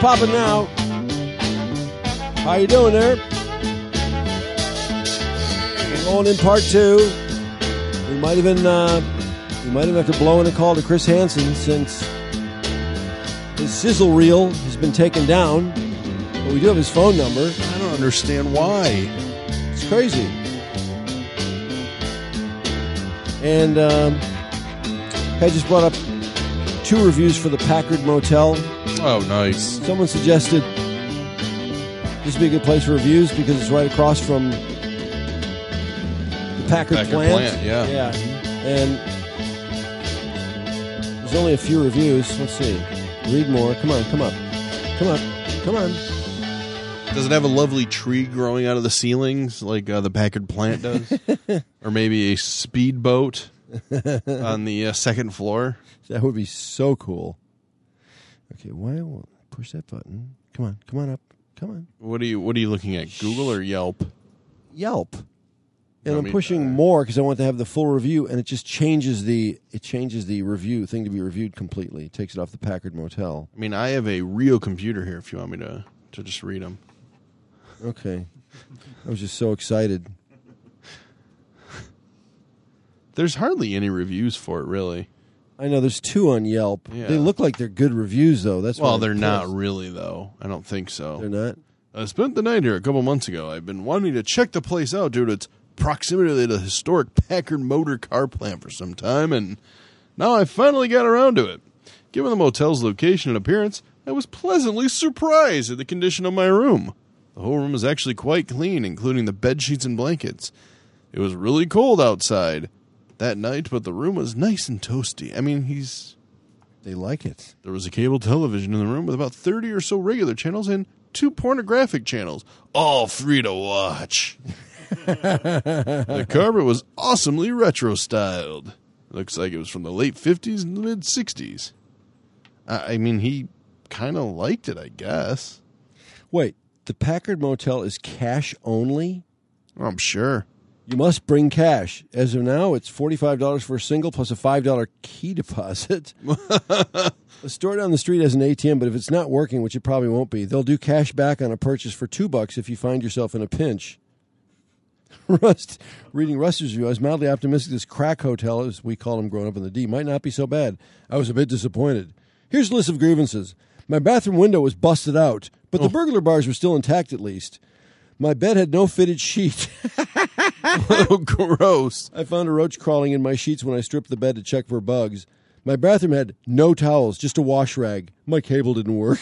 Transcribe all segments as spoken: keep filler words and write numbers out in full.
popping now. How you doing there? Going in part two. We might even uh, we might even have to blow in a call to Chris Hansen since his sizzle reel has been taken down. But we do have his phone number. I don't understand why. It's crazy. And um, I just brought up two reviews for the Packard Motel. Oh, nice. Someone suggested this would be a good place for reviews because it's right across from the Packard, Packard plant. plant, yeah. Yeah. And there's only a few reviews. Let's see. Read more. Come on, come up. Come up. Come on. Does it have a lovely tree growing out of the ceilings like uh, the Packard plant does? Or maybe a speedboat on the uh, second floor? That would be so cool. Okay, why won't I push that button? Come on, come on up. Come on. What are you What are you looking at? Google or Yelp? Yelp. And I I'm mean, pushing uh, more because I want to have the full review, and it just changes the it changes the review thing to be reviewed completely. It takes it off the Packard Motel. I mean, I have a real computer here. If you want me to to just read them. Okay. I was just so excited. There's hardly any reviews for it, really. I know there's two on Yelp. Yeah. They look like they're good reviews, though. That's Well, why I'm they're not pissed. really, though. I don't think so. They're not. I spent the night here a couple months ago. I've been wanting to check the place out due to its proximity to the historic Packard Motor Car Plant for some time, and now I finally got around to it. Given the motel's location and appearance, I was pleasantly surprised at the condition of my room. The whole room is actually quite clean, including the bed sheets and blankets. It was really cold outside that night, but the room was nice and toasty. I mean, he's... They like it. There was a cable television in the room with about thirty or so regular channels and two pornographic channels, all free to watch. The carpet was awesomely retro-styled. Looks like it was from the late fifties and the mid-sixties. I, I mean, he kind of liked it, I guess. Wait, the Packard Motel is cash only? I'm sure. You must bring cash. As of now, it's forty-five dollars for a single plus a five dollars key deposit. A store down the street has an A T M, but if it's not working, which it probably won't be, they'll do cash back on a purchase for two bucks if you find yourself in a pinch. Rust, reading Rust's review, I was mildly optimistic this crack hotel, as we call them growing up in the D, might not be so bad. I was a bit disappointed. Here's a list of grievances. My bathroom window was busted out, but the Oh. burglar bars were still intact at least. My bed had no fitted sheet. Oh, gross. I found a roach crawling in my sheets when I stripped the bed to check for bugs. My bathroom had no towels, just a wash rag. My cable didn't work.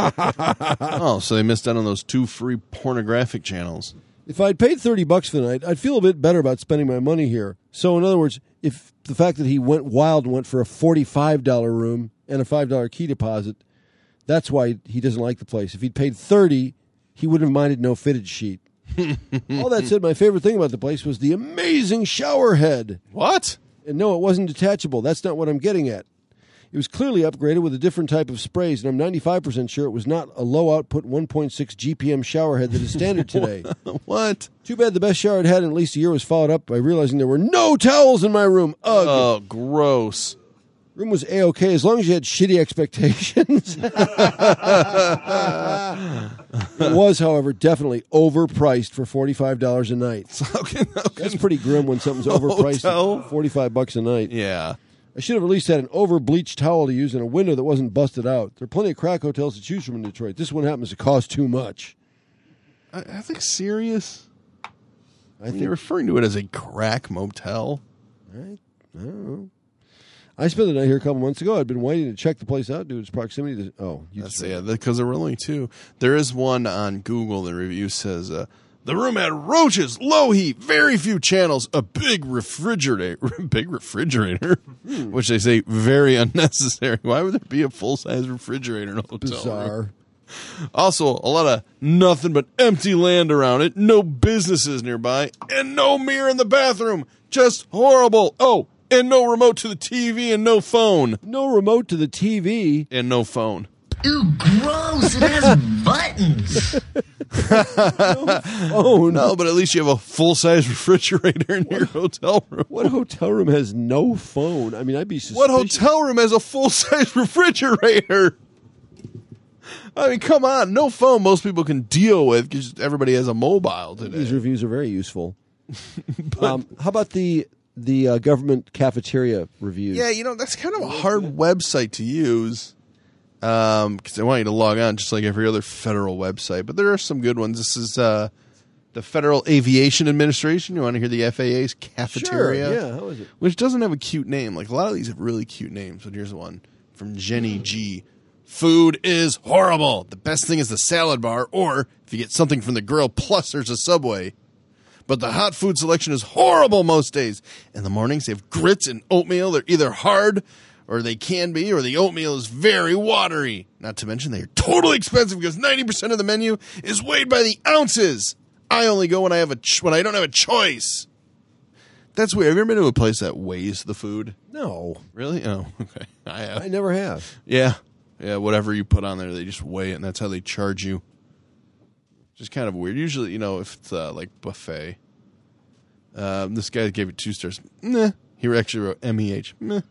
Oh, so they missed out on those two free pornographic channels. If I'd paid thirty bucks for the night, I'd feel a bit better about spending my money here. So, in other words, if the fact that he went wild and went for a forty-five dollars room and a five dollars key deposit, that's why he doesn't like the place. If he'd paid thirty dollars, he wouldn't have minded no fitted sheet. All that said, my favorite thing about the place was the amazing shower head. What? And no, it wasn't detachable. That's not what I'm getting at. It was clearly upgraded with a different type of sprays, and I'm ninety-five percent sure it was not a low-output one point six G P M shower head that is standard today. What? Too bad the best shower I'd had in at least a year was followed up by realizing there were no towels in my room. Ugh. Oh, gross. Room was A-okay as long as you had shitty expectations. It was, however, definitely overpriced for forty-five dollars a night. How can, how can, That's pretty grim when something's overpriced Hotel? at forty-five bucks a night. yeah. I should have at least had an over-bleached towel to use and a window that wasn't busted out. There are plenty of crack hotels to choose from in Detroit. This one happens to cost too much. I, I think serious. I I think think you're referring to it as a crack motel. I, I don't know. I spent the night here a couple months ago. I'd been waiting to check the place out due to its proximity to... Oh, you That's just... yeah, because there were only two. There is one on Google. The review says uh, the room had roaches, low heat, very few channels, a big refrigerator, big refrigerator, Hmm. which they say very unnecessary. Why would there be a full size refrigerator in a hotel Bizarre. room? Also, a lot of nothing but empty land around it, no businesses nearby, and no mirror in the bathroom. Just horrible. Oh, and no remote to the T V and no phone. No remote to the T V. And no phone. Ew, gross. It has buttons. Oh, No, but at least you have a full-size refrigerator in your hotel room. What hotel room has no phone? I mean, I'd be suspicious. What hotel room has a full-size refrigerator? I mean, come on. No phone most people can deal with because everybody has a mobile today. These reviews are very useful. um, how about the the uh, government cafeteria reviews? Yeah, you know, that's kind of a hard website to use because um, I want you to log on just like every other federal website. But there are some good ones. This is uh, the Federal Aviation Administration. You want to hear the F A A's cafeteria? Sure, yeah, how is it? Which doesn't have a cute name. Like a lot of these have really cute names. But here's one from Jenny G. Food is horrible. The best thing is the salad bar, or if you get something from the grill, plus there's a Subway. But the hot food selection is horrible most days. In the mornings, they have grits and oatmeal. They're either hard, or they can be, or the oatmeal is very watery. Not to mention they are totally expensive because ninety percent of the menu is weighed by the ounces. I only go when I have a ch- when I don't have a choice. That's weird. Have you ever been to a place that weighs the food? No. Really? Oh, okay. I have. I never have. Yeah. Yeah, whatever you put on there, they just weigh it, and that's how they charge you. Just kind of weird. Usually, you know, if it's uh, like buffet. Um, this guy gave it two stars. Nah. He actually wrote M E H. Meh.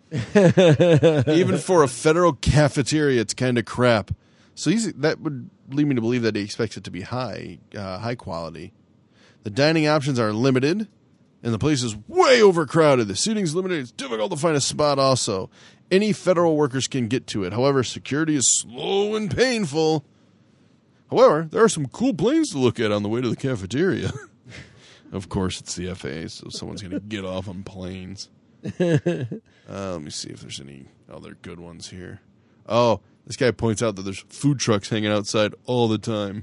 Even for a federal cafeteria, it's kind of crap. So he's, that would lead me to believe that he expects it to be high, uh, high quality. The dining options are limited, and the place is way overcrowded. The seating's limited. It's difficult to find a spot also. Any federal workers can get to it. However, security is slow and painful. However, there are some cool planes to look at on the way to the cafeteria. Of course, it's the F A A, so someone's going to get off on planes. Uh, let me see if there's any other good ones here. Oh, this guy points out that there's food trucks hanging outside all the time.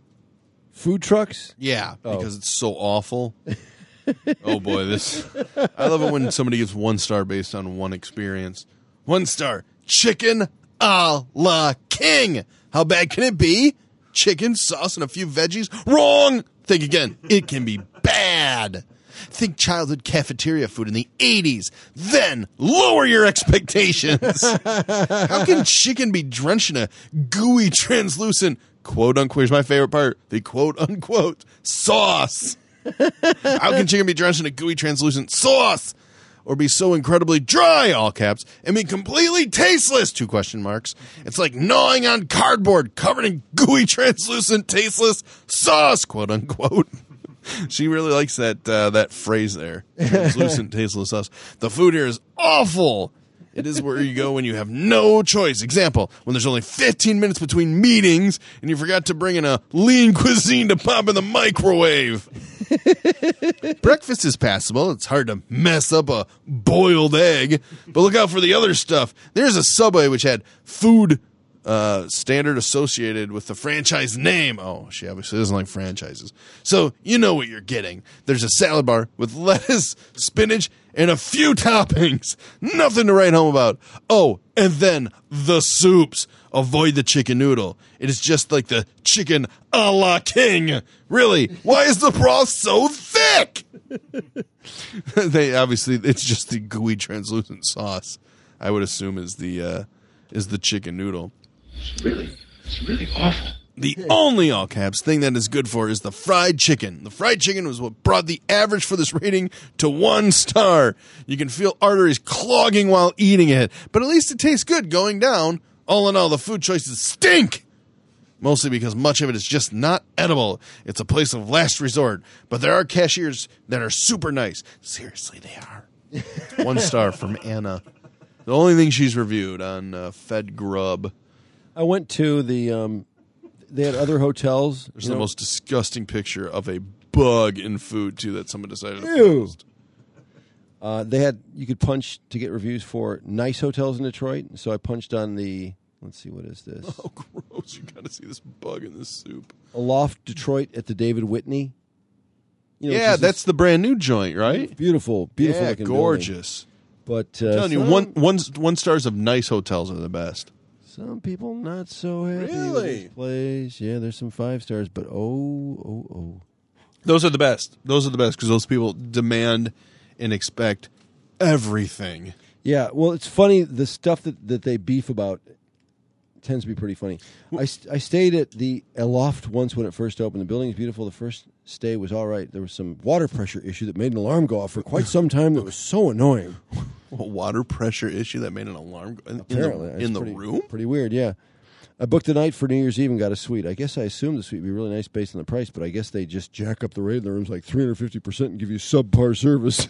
Food trucks? Yeah, Oh. because it's so awful. Oh, boy, this... I love it when somebody gives one star based on one experience. One star, chicken a la king. How bad can it be? Chicken, sauce, and a few veggies? Wrong! Think again. It can be bad. Think childhood cafeteria food in the eighties. Then lower your expectations. How can chicken be drenched in a gooey, translucent, quote-unquote, here's my favorite part, the quote-unquote sauce? How can chicken be drenched in a gooey, translucent sauce? Or be so incredibly dry, all caps, and be completely tasteless, two question marks. It's like gnawing on cardboard covered in gooey, translucent, tasteless sauce, quote unquote. She really likes that uh, that phrase there, translucent, tasteless sauce. The food here is awful. It is where you go when you have no choice. Example, when there's only fifteen minutes between meetings and you forgot to bring in a lean cuisine to pop in the microwave. Breakfast is passable. It's hard to mess up a boiled egg. But look out for the other stuff. There's a Subway which had food uh, standard associated with the franchise name. Oh, she obviously doesn't like franchises. So you know what you're getting. There's a salad bar with lettuce, spinach, and a few toppings. Nothing to write home about. Oh, and then the soups. Avoid the chicken noodle. It is just like the chicken a la king. Really, why is the broth so thick? They obviously, it's just the gooey translucent sauce. I would assume is the uh, is the chicken noodle. It's really, it's really awful. The only all caps thing that is good for is the fried chicken. The fried chicken was what brought the average for this rating to one star. You can feel arteries clogging while eating it, but at least it tastes good going down. All in all, the food choices stink. Mostly because much of it is just not edible. It's a place of last resort. But there are cashiers that are super nice. Seriously, they are. One star from Anna. The only thing she's reviewed on uh, Fed Grub. I went to the, um, they had other hotels. There's you the know. most disgusting picture of a bug in food, too, that someone decided to Ew. post. Uh, they had, you could punch to get reviews for nice hotels in Detroit. So I punched on the, let's see, what is this? Oh, gross. You got to see this bug in this soup. Aloft Detroit at the David Whitney. You know, Yeah, which is that's the brand new joint, right? this beautiful, beautiful Yeah, looking gorgeous. building. But uh, I'm telling you, some, one, one, one stars of nice hotels are the best. some people not so happy with Really? this place. Yeah, there's some five stars, but oh, oh, oh. Those are the best. Those are the best because those people demand and expect everything. Yeah, well, it's funny. The stuff that, that they beef about tends to be pretty funny. I, st- I stayed at the Aloft once when it first opened. The building is beautiful. The first stay was all right. There was some water pressure issue that made an alarm go off for quite some time that was so annoying. A water pressure issue that made an alarm go in, Apparently. in It's the, in the pretty, room? Pretty weird, yeah. I booked the night for New Year's Eve and got a suite. I guess I assumed the suite would be really nice based on the price, but I guess they just jack up the rate in the rooms like three hundred fifty percent and give you subpar service.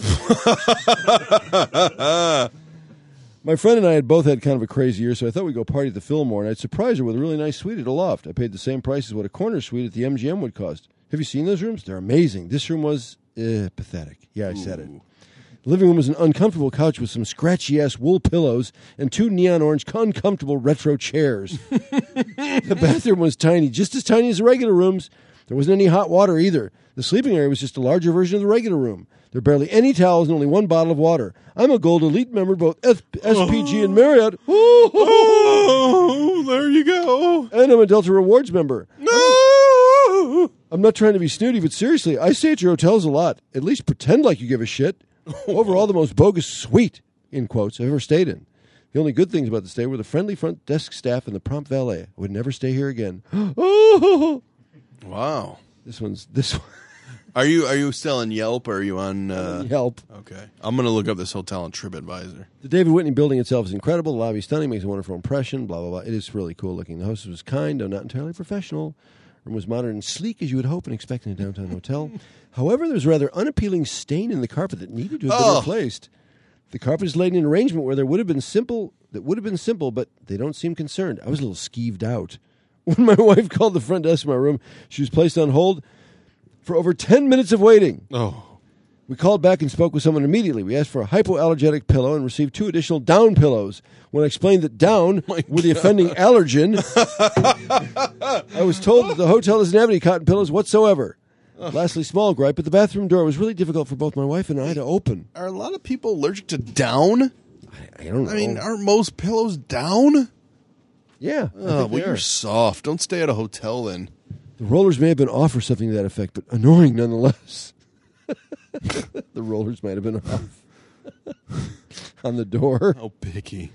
My friend and I had both had kind of a crazy year, so I thought we'd go party at the Fillmore, and I'd surprise her with a really nice suite at a loft. I paid the same price as what a corner suite at the M G M would cost. Have you seen those rooms? They're amazing. This room was uh, pathetic. Yeah, I said it. The living room was an uncomfortable couch with some scratchy-ass wool pillows and two neon orange uncomfortable retro chairs. The bathroom was tiny, just as tiny as the regular rooms. There wasn't any hot water either. The sleeping area was just a larger version of the regular room. There were barely any towels and only one bottle of water. I'm a Gold Elite member of both S P G and Marriott. Oh, there you go. And I'm a Delta Rewards member. No! I'm not trying to be snooty, but seriously, I stay at your hotels a lot. At least pretend like you give a shit. Overall, the most bogus suite, in quotes, I've ever stayed in. The only good things about the stay were the friendly front desk staff and the prompt valet. I would never stay here again. Oh! Wow. This one's this one. Are you are you still on Yelp or are you on uh, Yelp? Okay. I'm going to look up this hotel on TripAdvisor. The David Whitney building itself is incredible. The lobby is stunning, makes a wonderful impression, blah, blah, blah. It is really cool looking. The hostess was kind, though not entirely professional. The room was modern and sleek, as you would hope and expect in a downtown hotel. However, there was a rather unappealing stain in the carpet that needed to have been Oh. replaced. The carpet is laid in an arrangement where there would have been simple, that would have been simple, but they don't seem concerned. I was a little skeeved out. When my wife called the front desk of my room, she was placed on hold for over ten minutes of waiting. Oh. We called back and spoke with someone immediately. We asked for a hypoallergenic pillow and received two additional down pillows. When I explained that down My were the offending allergen, I was told that the hotel doesn't have any cotton pillows whatsoever. Lastly, small gripe, but the bathroom door was really difficult for both my wife and I to open. Are a lot of people allergic to down? I don't know. I mean, aren't most pillows down? yeah. I Oh, think well, they you're are. soft. Don't stay at a hotel then. The rollers may have been off or something to that effect, but annoying nonetheless. The rollers might have been off on the door. How picky.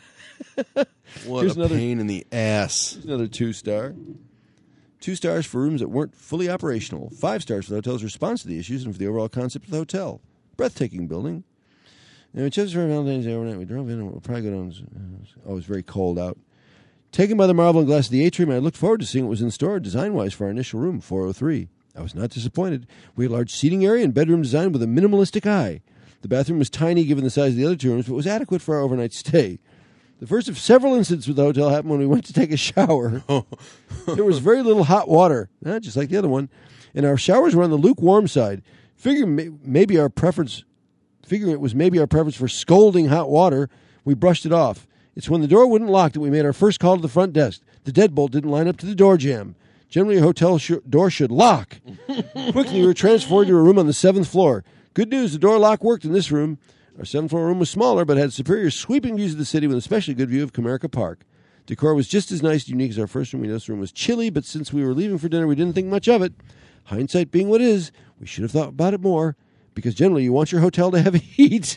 What Here's a another- pain in the ass. Another two star. Two stars for rooms that weren't fully operational. Five stars for the hotel's response to the issues and for the overall concept of the hotel. Breathtaking building. And we chose for Valentine's Day overnight. We drove in and we'll probably go down. Oh, it was very cold out. Taken by the marvel and glass of the atrium, I looked forward to seeing what was in store design-wise for our initial room, four oh three. I was not disappointed. We had a large seating area and bedroom design with a minimalistic eye. The bathroom was tiny given the size of the other two rooms, but was adequate for our overnight stay. The first of several incidents with the hotel happened when we went to take a shower. There was very little hot water, eh, just like the other one, and our showers were on the lukewarm side. Figure may, maybe our preference, figuring it was maybe our preference for scalding hot water, we brushed it off. It's when the door wouldn't lock that we made our first call to the front desk. The deadbolt didn't line up to the door jamb. Generally, a hotel sh- door should lock. Quickly, we were transferred to a room on the seventh floor. Good news, the door lock worked in this room. Our seventh floor room was smaller, but had superior sweeping views of the city with an especially good view of Comerica Park. Decor was just as nice and unique as our first room. We noticed the room was chilly, but since we were leaving for dinner, we didn't think much of it. Hindsight being what it is, we should have thought about it more, because generally you want your hotel to have heat.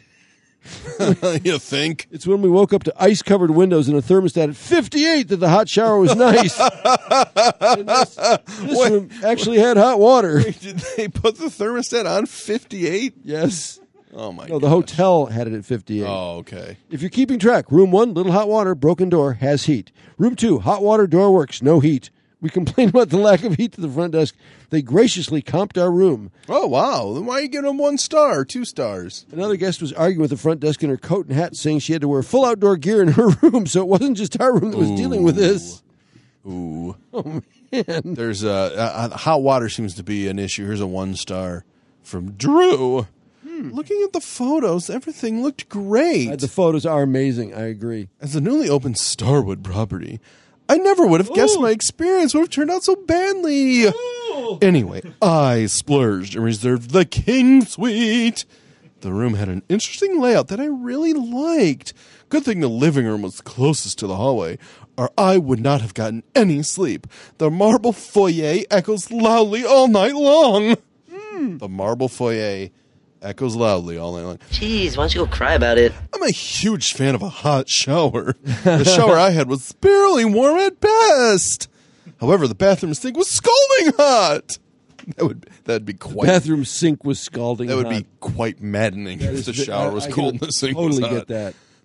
You think? It's when we woke up to ice-covered windows and a thermostat at fifty-eight that the hot shower was nice. And this this Wait. room actually had hot water. Did they put the thermostat on fifty-eight? Yes. Oh, my God. No, the hotel had it at fifty-eight. Oh, okay. If you're keeping track, room one, little hot water, broken door, has heat. Room two, hot water, door works, no heat. We complained about the lack of heat to the front desk. They graciously comped our room. Oh, wow. Then why are you giving them one star or two stars? Another guest was arguing with the front desk in her coat and hat, saying she had to wear full outdoor gear in her room, so it wasn't just our room that was Ooh. dealing with this. Ooh. Oh, man. There's uh, uh, hot water seems to be an issue. Here's a one star from Drew. Hmm. Looking at the photos, everything looked great. Uh, the photos are amazing. I agree. As a newly opened Starwood property, I never would have guessed Ooh. my experience would have turned out so badly. Anyway, I splurged and reserved the King Suite. The room had an interesting layout that I really liked. Good thing the living room was closest to the hallway, or I would not have gotten any sleep. The marble foyer echoes loudly all night long. Mm. The marble foyer echoes loudly all night long. Jeez, why don't you go cry about it? I'm a huge fan of a hot shower. The shower I had was barely warm at best. However, the bathroom sink was scalding hot. That would that would be quite Bathroom sink was scalding that would hot. be quite maddening if is the vi- shower I- was I cold can and the sink totally was hot. get that.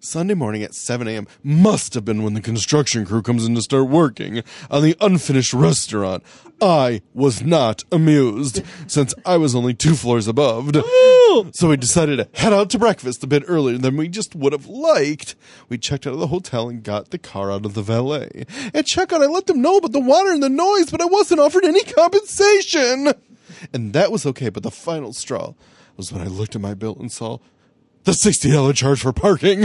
Sunday morning at seven a.m. must have been when the construction crew comes in to start working on the unfinished restaurant. I was not amused, since I was only two floors above. So we decided to head out to breakfast a bit earlier than we just would have liked. We checked out of the hotel and got the car out of the valet. At checkout, I let them know about the water and the noise, but I wasn't offered any compensation. And that was okay, but the final straw was when I looked at my bill and saw the sixty dollars charge for parking.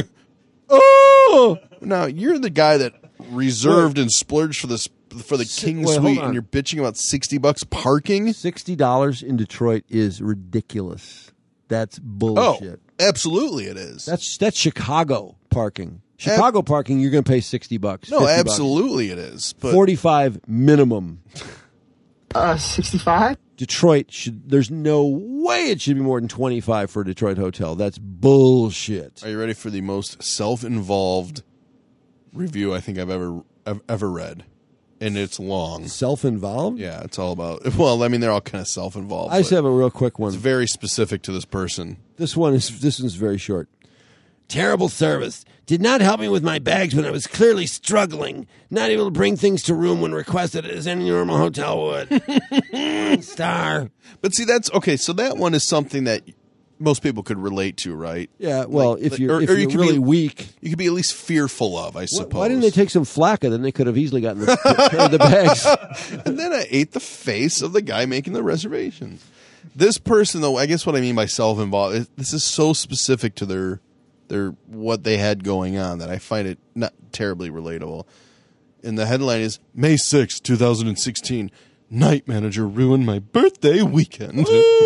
Oh! Now, you're the guy that reserved Wait. and splurged for this for the S- King Wait, Suite, and you're bitching about sixty bucks parking? sixty dollars in Detroit is ridiculous. That's bullshit. Oh, absolutely it is. That's that's Chicago parking. Chicago Ab- parking, you're going to pay sixty bucks. No, absolutely bucks. It is. But forty-five minimum. Uh, sixty-five? Detroit should, there's no way it should be more than twenty-five for a Detroit hotel. That's bullshit. Are you ready for the most self-involved review I think I've ever I've ever read? And it's long. Self-involved? Yeah, it's all about, well, I mean, they're all kind of self-involved. I just have a real quick one. It's very specific to this person. This one is, this one's very short. Terrible service. Did not help me with my bags when I was clearly struggling. Not able to bring things to room when requested as any normal hotel would. Star. But see, that's, okay, so that one is something that most people could relate to, right? Yeah, well, like, if you're, or, if or you're you could really be, weak. You could be at least fearful of, I suppose. Why, why didn't they take some flakka? Then they could have easily gotten the, the bags. And then I ate the face of the guy making the reservations. This person, though, I guess what I mean by self-involved, this is so specific to their... Their what they had going on that I find it not terribly relatable. And the headline is May sixth, twenty sixteen. Night manager ruined my birthday weekend.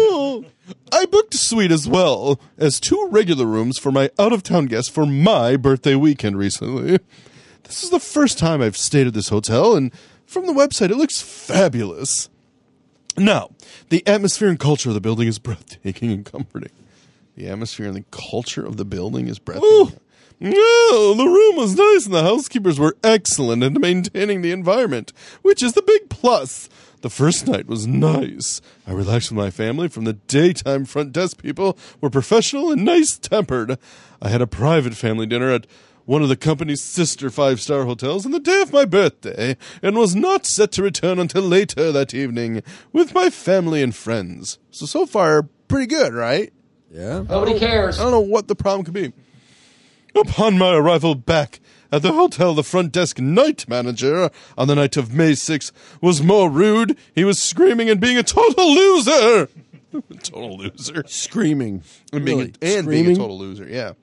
I booked a suite as well as two regular rooms for my out-of-town guests for my birthday weekend recently. This is the first time I've stayed at this hotel, and from the website it looks fabulous. Now, the atmosphere and culture of the building is breathtaking and comforting. The atmosphere and the culture of the building is breathtaking. No, the room was nice and the housekeepers were excellent in maintaining the environment, which is the big plus. The first night was nice. I relaxed with my family. From the daytime, front desk people were professional and nice-tempered. I had a private family dinner at one of the company's sister five-star hotels on the day of my birthday and was not set to return until later that evening with my family and friends. So, so far, pretty good, right? Yeah. Nobody cares. I don't know what the problem could be. Upon my arrival back at the hotel, the front desk night manager on the night of May sixth was more rude. He was screaming and being a total loser. Total loser. Screaming. And, being, really? a, and Screaming? being a total loser, yeah.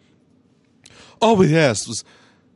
All we asked was...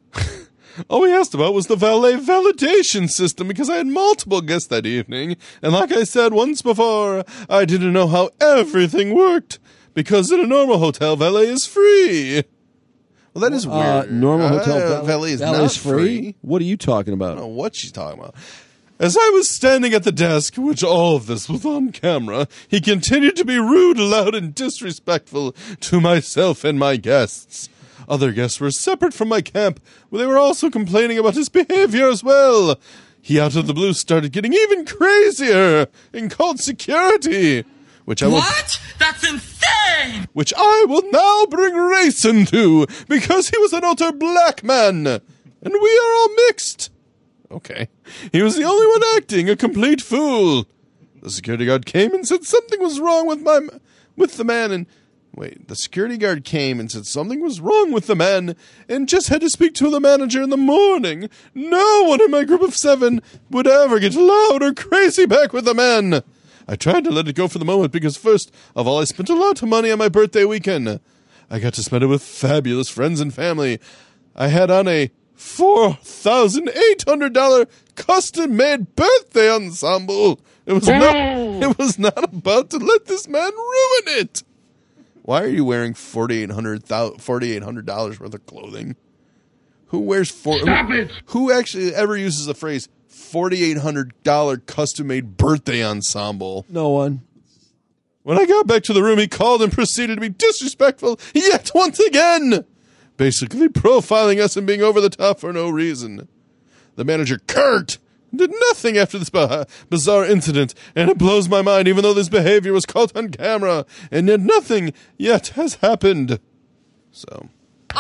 All we asked about was the valet validation system because I had multiple guests that evening. And like I said once before, I didn't know how everything worked. Because in a normal hotel, valet is free. Well, that is weird. Uh, normal hotel uh, valet, valet is valet not is free? free. What are you talking I about? don't know what she's talking about. As I was standing at the desk, which all of this was on camera, he continued to be rude, loud, and disrespectful to myself and my guests. Other guests were separate from my camp, where they were also complaining about his behavior as well. He, out of the blue, started getting even crazier and called security. Which I will, What? That's insane! Which I will now bring race into, because he was an utter black man, and we are all mixed. Okay. He was the only one acting a complete fool. The security guard came and said something was wrong with my, with the man, and wait, the security guard came and said something was wrong with the man, and just had to speak to the manager in the morning. No one in my group of seven would ever get loud or crazy back with the man. I tried to let it go for the moment because, first of all, I spent a lot of money on my birthday weekend. I got to spend it with fabulous friends and family. I had on a four thousand eight hundred dollars custom-made birthday ensemble. It was not, it was not about to let this man ruin it. Why are you wearing forty-eight hundred dollars worth of clothing? Who wears four? Stop who, it! Who actually ever uses the phrase forty-eight hundred dollars custom-made birthday ensemble? No one. When I got back to the room, he called and proceeded to be disrespectful yet once again, basically profiling us and being over the top for no reason. The manager, Kurt, did nothing after this bizarre incident, and it blows my mind, even though this behavior was caught on camera, and yet nothing yet has happened. So...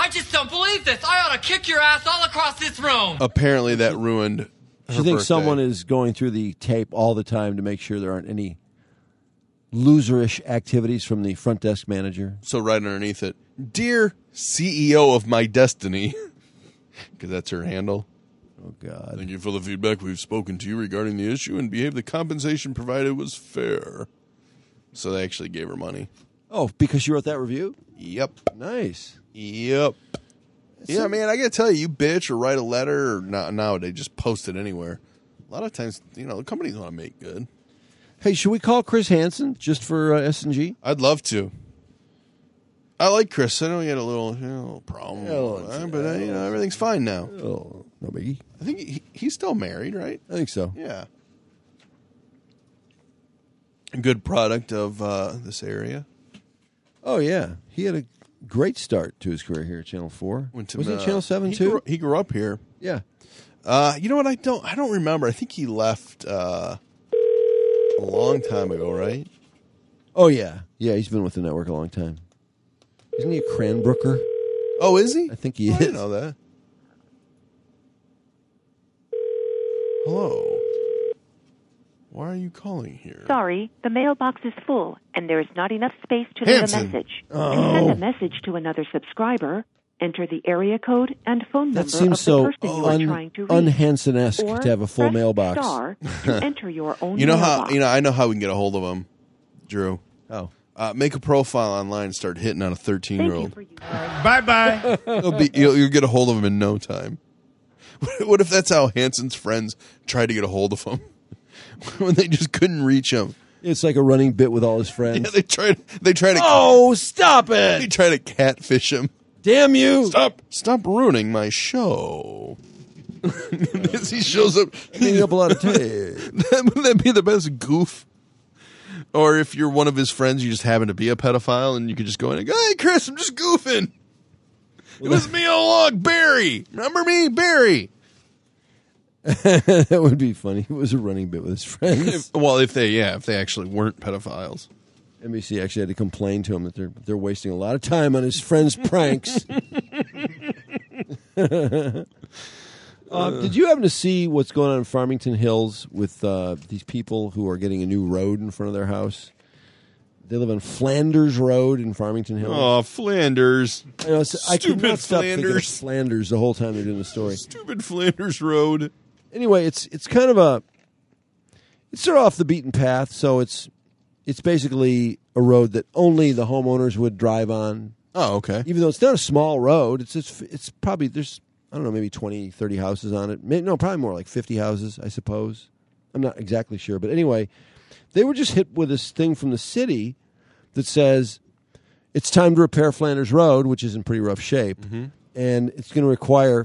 I just don't believe this. I ought to kick your ass all across this room. Apparently, that ruined her Do you think birthday. someone is going through the tape all the time to make sure there aren't any loserish activities from the front desk manager? So right underneath it, dear C E O of my destiny, because that's her handle. Oh, God. Thank you for the feedback we've spoken to you regarding the issue and behave the compensation provided was fair. So they actually gave her money. Oh, because you wrote that review? Yep. Nice. Yep. Yeah, man, I got to tell you, you bitch or write a letter or not, nowadays just post it anywhere. A lot of times, you know, the companies want to make good. Hey, should we call Chris Hansen just for uh, S and G? I'd love to. I like Chris. I know he had a little, you know, little problem, Yeah, well, with that, but uh, you know, everything's fine now. Oh, no biggie. I think he, he's still married, right? I think so. Yeah. A good product of uh, this area. Oh, yeah. He had a great start to his career here at Channel four. Went to, Was uh, it Channel seven, he too? Grew, he grew up here. Yeah. Uh, you know what? I don't. I don't remember. I think he left uh, a long time ago, right? Oh, yeah. Yeah, he's been with the network a long time. Isn't he a Cranbrooker? Oh, is he? I think he Oh, I is. didn't know that. Hello. Why are you calling here? Sorry, the mailbox is full, and there is not enough space to leave a Hanson. message. Oh. To send a message to another subscriber, enter the area code and phone That number seems of the so person you are un- trying to reach. un-Hansen-esque Or to have a full press mailbox. star to enter your own You know how? mailbox. You know. I know how we can get a hold of him, Drew. Oh. Uh, make a profile online and start hitting on a Thank you thirteen-year-old. for using Bye-bye. You'll, be, you'll, you'll get a hold of him in no time. What if that's how Hanson's friends tried to get a hold of him when they just couldn't reach him? It's like a running bit with all his friends. Yeah, they tried. They tried to. Oh, stop They it! try to catfish him. Damn you! Stop! Stop ruining my show. As he shows up, Cleaning up a lot of tape. Wouldn't that be the best goof? Or if you're one of his friends, you just happen to be a pedophile, and you could just go in and go, "Hey, Chris, I'm just goofing. It was me all along, Barry. Remember me, Barry?" That would be funny. It was a running bit with his friends. If, well, if they, yeah, if they actually weren't pedophiles. N B C actually had to complain to him that they're they're wasting a lot of time on his friends' pranks. uh, did you happen to see what's going on in Farmington Hills with uh, these people who are getting a new road in front of their house? They live on Flanders Road in Farmington Hills. Oh, Flanders. I, know, it's- I could Stupid not stop thinking of Flanders. Flanders the whole time they're doing the story. Stupid Flanders Road. Anyway, it's it's kind of a it's sort of off the beaten path. So it's it's basically a road that only the homeowners would drive on. Oh, okay. Even though it's not a small road, it's it's, it's probably there's I don't know maybe twenty, thirty houses on it. Maybe, no, probably more like fifty houses, I suppose. I'm not exactly sure, but anyway, they were just hit with this thing from the city that says it's time to repair Flanders Road, which is in pretty rough shape, Mm-hmm. and it's going to require.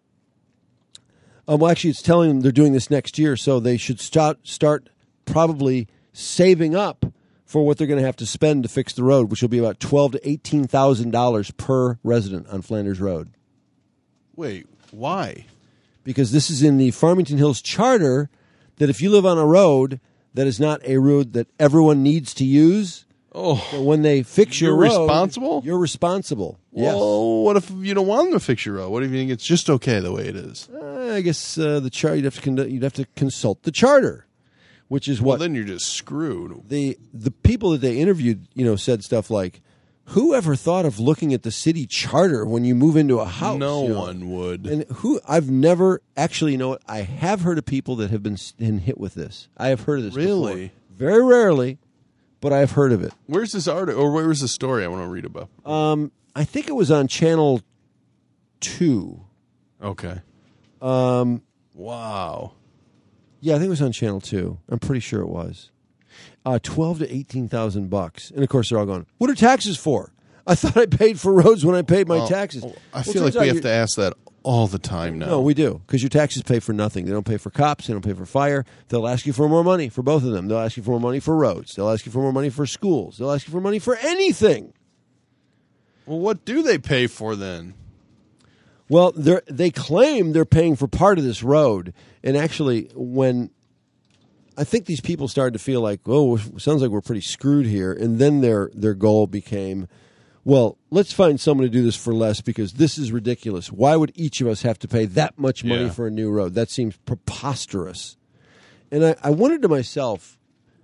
Um, well, actually, it's telling them they're doing this next year, so they should start start probably saving up for what they're going to have to spend to fix the road, which will be about twelve to eighteen thousand dollars per resident on Flanders Road. Wait, why? Because this is in the Farmington Hills Charter that if you live on a road that is not a road that everyone needs to use, Oh, that when they fix your You're road, responsible? You're responsible. Yes. well, what if you don't want them to fix your road? What if you think it's just okay the way it is? Uh, I guess uh, the chart you'd have to conduct, you'd have to consult the charter, which is Well, what then you're just screwed. the the people that they interviewed, you know, said stuff like, "Who ever thought of looking at the city charter when you move into a house?" no you know? one would. And who I've never actually, you know what? I have heard of people that have been, been hit with this. I have heard of this Really? before. Very rarely, but I've heard of it. Where's this article, or where's the story I want to read about? Um, I think it was on Channel Two. Okay. Um, Wow. yeah, I think it was on Channel Two. I'm pretty sure it was. Uh, Twelve to eighteen thousand bucks, and of course they're all going. What are taxes for? I thought I paid for roads when I paid my Well, taxes. I Well, feel turns like we out have to you- ask that all the time now. No, we do, because your taxes pay for nothing. They don't pay for cops. They don't pay for fire. They'll ask you for more money for both of them. They'll ask you for more money for roads. They'll ask you for more money for schools. They'll ask you for money for anything. Well, what do they pay for then? Well, they they claim they're paying for part of this road, and actually, when I think these people started to feel like, oh, it sounds like we're pretty screwed here, and then their their goal became, well, let's find someone to do this for less because this is ridiculous. Why would each of us have to pay that much money Yeah. for a new road? That seems preposterous. And I, I wondered to myself,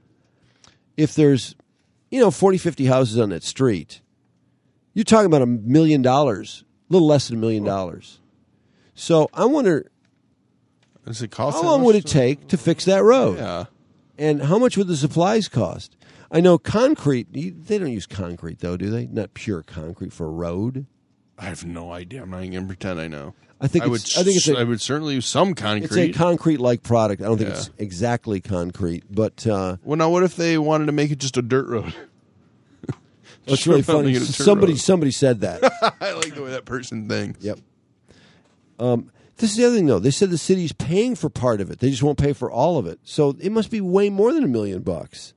if there's, you know, forty, fifty houses on that street, you're talking about a million dollars, a little less than a million dollars. So I wonder, Does it cost how that long much would it to- take to fix that road? Yeah. And how much would the supplies cost? I know concrete, you- they don't use concrete, though, do they? Not pure concrete for a road. I have no idea. I'm not even going to pretend I know. I think I would. it's- I think it's a- I would certainly use some concrete. It's a concrete-like product. I don't think Yeah. it's exactly concrete, but uh, well, now what if they wanted to make it just a dirt road? it's Just really for nothing funny. in a dirt Somebody, road. somebody said that. I like the way that person thinks. Yep. Um, this is the other thing, though. They said the city's paying for part of it. They just won't pay for all of it. So it must be way more than a million bucks.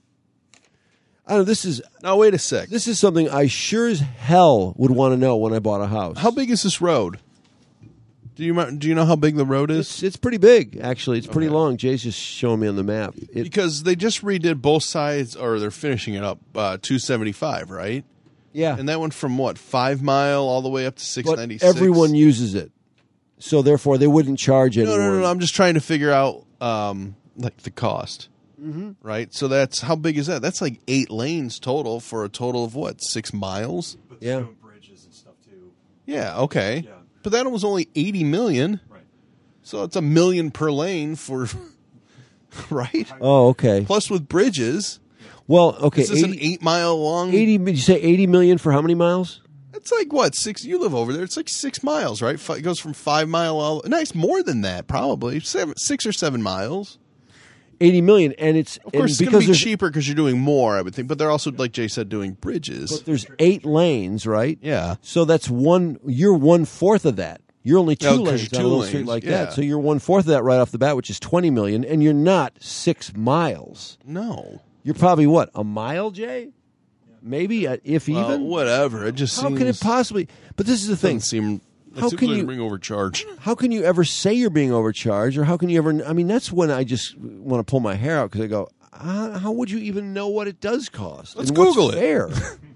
I don't know. This is Now wait a sec. this is something I sure as hell would want to know when I bought a house. How big is this road? Do you mi- do you know how big the road is? It's, it's pretty big, actually. It's pretty Okay. long. Jay's just showing me on the map. It, Because they just redid both sides, or they're finishing it up. Uh, two seventy five, right? yeah, And that went from what five mile all the way up to six but ninety six. everyone uses it, so therefore they wouldn't charge No, anyone. no, no, no. I'm just trying to figure out um, like the cost. Mm-hmm. Right. So that's how big is that? That's like eight lanes total for a total of what six miles. Yeah. bridges and stuff too. Yeah. Okay. Yeah. But that was only eighty million. Right. So it's a million per lane for. Right. Oh, okay. Plus with bridges. Well, okay. This is an eighty, eight mile long. eighty. Did you say eighty million for how many miles? It's like what six? You live over there. It's like six miles, right? Fi- It goes from five mile all. Nice, more than that, probably seven, six or seven miles. Eighty million, and it's Of course, and it's going because to be there's cheaper because you're doing more, I would think. But they're also, like Jay said, doing bridges. but there's eight lanes, right? Yeah. So that's one. You're one fourth of that. You're only two Oh, 'cause lanes you're on a two little street lanes, like yeah. that. So you're one fourth of that right off the bat, which is twenty million, and you're not six miles. No, You're probably what, a mile, Jay? Maybe, uh, if well, even. whatever. It just How seems, can it possibly? But this is the thing. doesn't seem. It How seems can like you- being overcharged? How can you ever say you're being overcharged, or how can you ever? I mean, that's when I just want to pull my hair out because I go, how, how would you even know what it does cost? Let's and what's Google it. fair?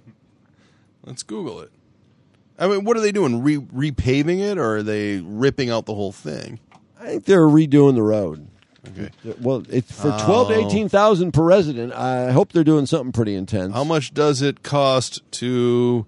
Let's Google it. I mean, what are they doing? Re- repaving it, or are they ripping out the whole thing? I think they're redoing the road. Okay. Well, it's for twelve to Oh. eighteen thousand per resident. I hope they're doing something pretty intense. How much does it cost to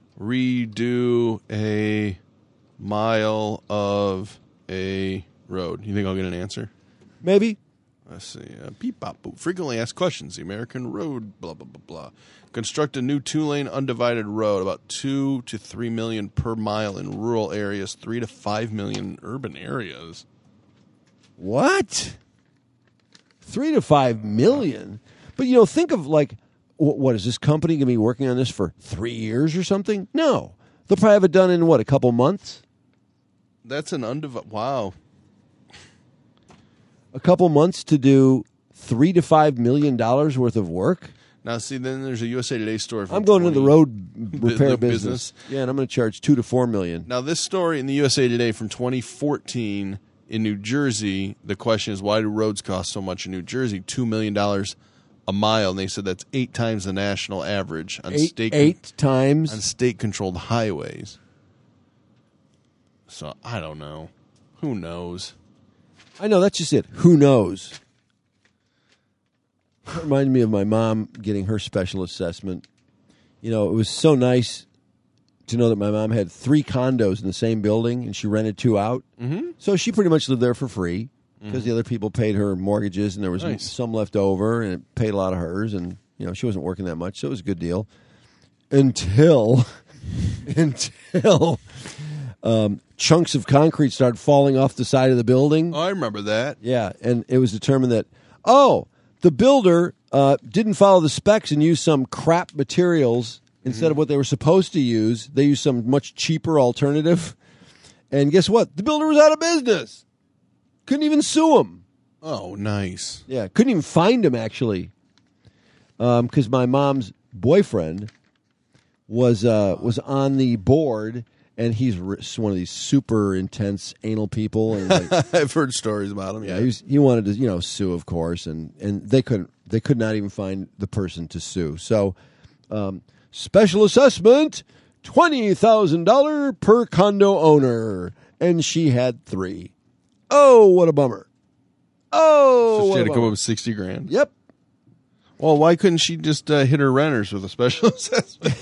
redo a mile of a road? You think I'll get an answer? Maybe. Let's see. Uh, beep, bop, boop. Frequently asked questions. The American Road, blah, blah, blah, blah. Construct a new two-lane undivided road, about two to three million per mile in rural areas, three to five million in urban areas. What? Three to five million. But you know, think of like, wh- what is this company going to be working on this for three years or something? No, they'll probably have it done in what, a couple months. That's an undivided. Wow. A couple months to do three to five million dollars worth of work. Now, see, then there's a U S A Today story. From I'm going into the twenty road repair the business. business. Yeah, and I'm going to charge two to four million. Now, this story in the U S A Today from twenty fourteen in New Jersey, the question is, why do roads cost so much in New Jersey? two million dollars a mile. And they said that's eight times the national average on Eight, state eight times. on state-controlled highways. So, I don't know. Who knows? I know, that's just it. Who knows? That reminded me of my mom getting her special assessment. You know, it was so nice to know that my mom had three condos in the same building, and she rented two out. Mm-hmm. So she pretty much lived there for free because mm-hmm. the other people paid her mortgages, and there was Nice. some left over, and it paid a lot of hers. And you know, she wasn't working that much, so it was a good deal. Until, until um, chunks of concrete started falling off the side of the building. Oh, I remember that. Yeah, and it was determined that, oh, the builder uh, didn't follow the specs and used some crap materials instead of what they were supposed to use. They used some much cheaper alternative. And guess what? The builder was out of business. Couldn't even sue him. Oh, nice. Yeah, couldn't even find him, actually. Because my mom's boyfriend was uh, was on the board, and he's r- one of these super intense anal people. And like, I've heard stories about him. Yeah, Yeah, he, was, he wanted to, you know, sue, of course, and, and they couldn't. They could not even find the person to sue. So, um, Special assessment, twenty thousand dollars per condo owner. And she had three. Oh, what a bummer. Oh, So she what had a to come bummer. up with sixty grand. Yep. Well, why couldn't she just uh, hit her renters with a special assessment?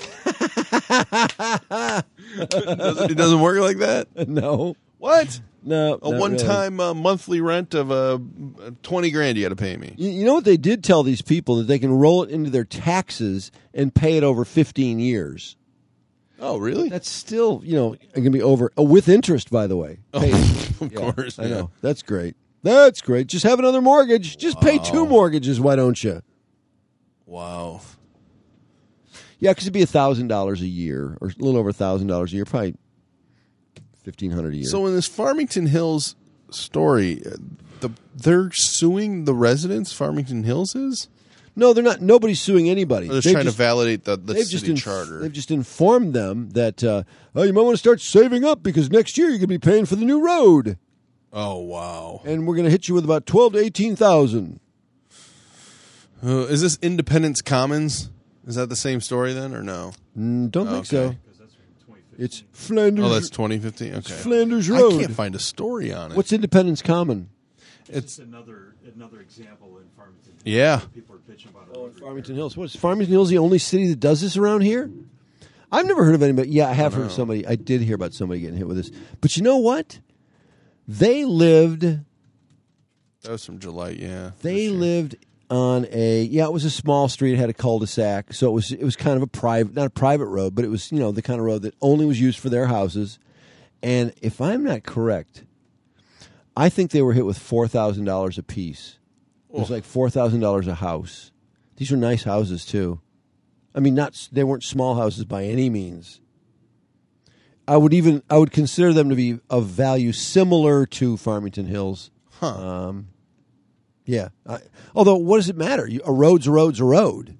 doesn't, it doesn't work like that? No. What? No. A not one-time uh, monthly rent of uh, twenty grand you got to pay me. really. You, you know what they did tell these people? That they can roll it into their taxes and pay it over fifteen years. Oh, really? That's still, you know, going to be over uh, with interest, by the way. Paid. of Yeah, course. I yeah. know. That's great. That's great. Just have another mortgage. Just pay two mortgages, why don't you? Wow. Yeah, because it'd be one thousand dollars a year, or a little over one thousand dollars a year, probably fifteen hundred dollars a year. So in this Farmington Hills story, uh, the they're suing the residents. Farmington Hills is. no, they're not. Nobody's suing anybody. Or they're They've trying just- to validate the, the they've city just inf- charter. They've just informed them that, uh, oh, you might want to start saving up because next year you're going to be paying for the new road. Oh wow! And we're going to hit you with about twelve to eighteen thousand. Uh, is this Independence Commons? Is that the same story then, or no? Mm, don't think so. Okay. It's Flanders. Oh, that's twenty fifteen. Okay, Flanders Road. I can't find a story on it. What's Independence Common? it's? another another example in Farmington. Yeah. People are pitching about Oh, in Farmington Hills. What is Farmington Hills the only city that does this around here? I've never heard of anybody. Yeah, I have heard of somebody. I did hear about somebody getting hit with this. But you know what? They lived. That was from July. Yeah, They this year. lived on a yeah. It was a small street. It had a cul-de-sac, so it was it was kind of a private, not a private road, but it was you know the kind of road that only was used for their houses. And if I'm not correct, I think they were hit with four thousand dollars a piece. It was Oh. like four thousand dollars a house. These were nice houses too. I mean, not they weren't small houses by any means. I would even I would consider them to be of value similar to Farmington Hills. Huh. Um, yeah. I, although, what does it matter? You, a road's a road's a road.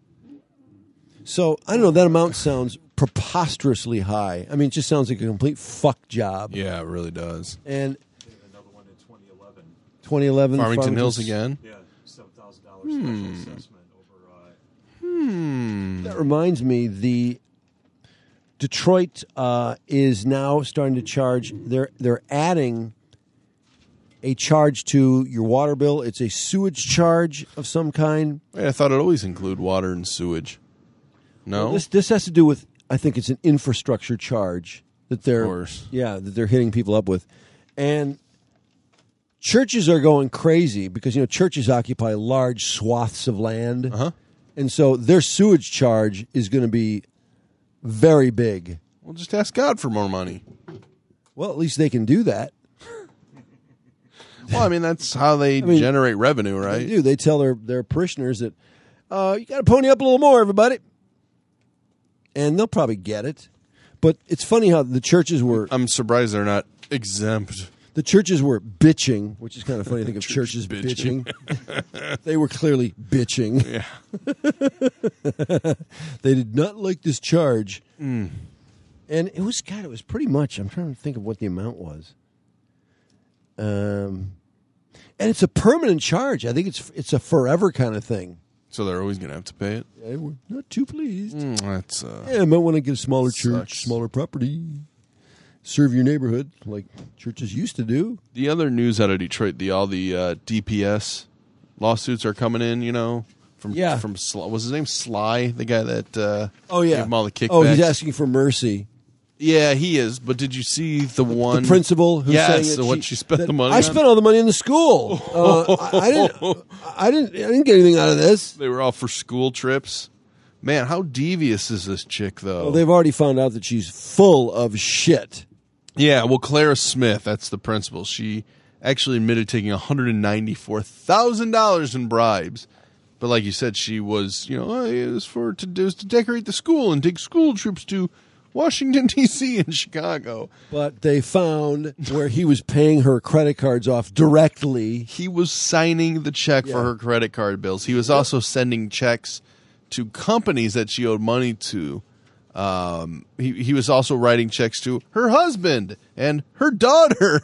So I don't know. That amount sounds preposterously high. I mean, it just sounds like a complete fuck job. Yeah, it really does. And another one in twenty eleven. twenty eleven Farmington Hills again. Yeah, seven thousand dollars special assessment over. Uh, Hmm. That reminds me, the Detroit uh, is now starting to charge. They're they're adding a charge to your water bill. It's a sewage charge of some kind. Wait, I thought it always include water and sewage. No, Well, this this has to do with. I think it's an infrastructure charge that they're Of course. yeah that they're hitting people up with, and churches are going crazy because you know churches occupy large swaths of land, Uh-huh. and so their sewage charge is going to be very big. We'll just ask God for more money. Well, at least they can do that. Well, I mean that's how they mean, generate revenue, They right? do. They tell their, their parishioners that uh, you got to pony up a little more, everybody, and they'll probably get it. But it's funny how the churches were I'm surprised they're not exempt. the churches were bitching, which is kind of funny to think of Church churches bitching. bitching. They were clearly bitching. Yeah. They did not like this charge, Hmm. and it was God. It was pretty much. I'm trying to think of what the amount was. Um, and it's a permanent charge. I think it's it's a forever kind of thing. So they're always going to have to pay it. Yeah, we're not too pleased. Mm, that's uh, Yeah, I might want to get a smaller church, Sucks. smaller property, serve your neighborhood like churches used to do. the other news out of Detroit. The all the uh, D P S lawsuits are coming in. You know, from Yeah. from Sly, was his name Sly, the guy that uh, Oh yeah, gave him all the kickbacks. oh he's asking for mercy. Yeah, he is. But did you see the one The principal who's Yes, saying that the one she spent that the money I on? spent all the money in the school. Uh, I, I didn't. I didn't. I didn't get anything out of this. They were all for school trips. Man, how devious is this chick, though? Well, they've already found out that she's full of shit. Yeah, well, Clara Smith, that's the principal. She actually admitted taking one hundred ninety-four thousand dollars in bribes. But like you said, she was, you know, oh, it was for to, it was to decorate the school and take school trips to Washington, D C and Chicago. But they found where he was paying her credit cards off directly. He was signing the check Yeah. for her credit card bills. He was also sending checks to companies that she owed money to. Um, he, he was also writing checks to her husband and her daughter.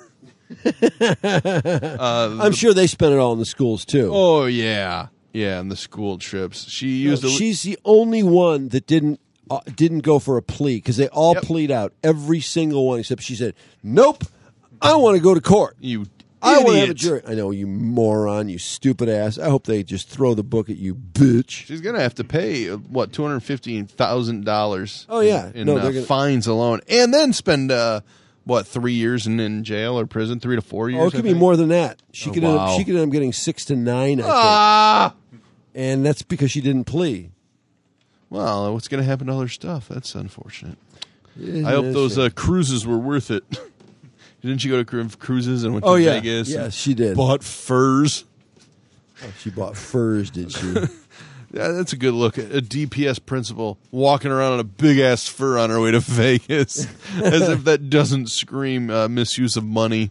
I'm sure they spent it all in the schools too. Oh, yeah. Yeah, and the school trips. She used a She's the only one that didn't uh, didn't go for a plea because they all Yep. plead out, every single one, except she said, "Nope, I want to go to court. You I want to have a idiot. jury." I know, you moron, you stupid ass. I hope they just throw the book at you, bitch. She's gonna have to pay uh, what two hundred fifteen thousand dollars. Oh, yeah. in No, uh, they're gonna- fines alone, and then spend uh, what three years in, in jail or prison, three to four years. Oh, it could I be think. more than that. She Oh, could end wow. up, she could end up getting six to nine, I think. Ah, And that's because she didn't plea. well, what's gonna happen to other stuff? That's unfortunate. Isn't I hope that those shit? uh, cruises were worth it. Didn't she go to cru- cruises and went to Oh, yeah. Vegas? Yes, and she did. Bought furs. Oh, she bought furs, did she? Yeah, that's a good look at a D P S principal walking around on a big ass fur on her way to Vegas, as if that doesn't scream uh, misuse of money.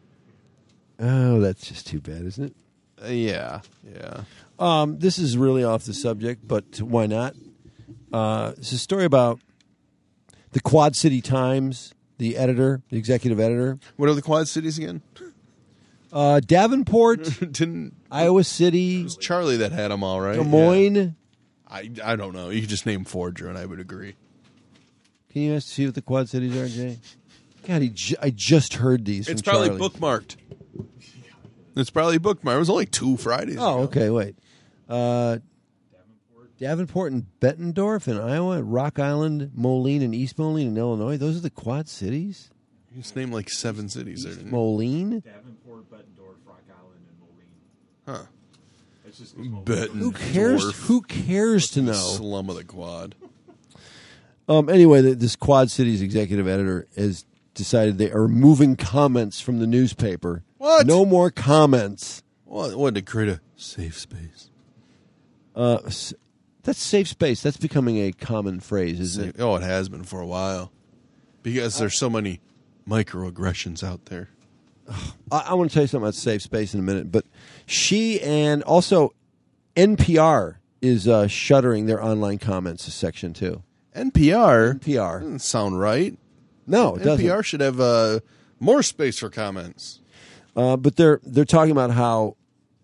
Oh, that's just too bad, isn't it? Uh, yeah, yeah. Um, this is really off the subject, but why not? Uh, it's a story about the Quad City Times, the editor, the executive editor. What are the Quad Cities again? Uh, Davenport, Didn't Iowa City, it was Charlie that had them all right? Des Moines. Yeah. I I don't know. You could just name four, Drew, and I would agree. Can you ask see what the Quad Cities are, Jay? God, he ju- I just heard these. It's from probably Charlie. bookmarked. It's probably bookmarked. It was only two Fridays. Oh, ago. okay. Wait. Uh, Davenport and Bettendorf in Iowa, Rock Island, Moline, and East Moline in Illinois. Those are the Quad Cities. You just named like seven cities there. Didn't you? Moline. Davenport, Bettendorf, Rock Island, and Moline. Huh. It's just Moline. Bettendorf. Who cares? Who cares to know? Slum of the Quad. Um, anyway, the, this Quad Cities executive editor has decided they are removing comments from the newspaper. What? No more comments. What? What to create a safe space? Uh, s- that's safe space. That's becoming a common phrase, isn't it? Oh, it has been for a while because there's so many microaggressions out there. I, I want to tell you something about safe space in a minute, but she and also N P R is uh, shuttering their online comments section too. N P R. N P R. Doesn't sound right. No, it N P R doesn't. should have uh, more space for comments. Uh, but they're they're talking about how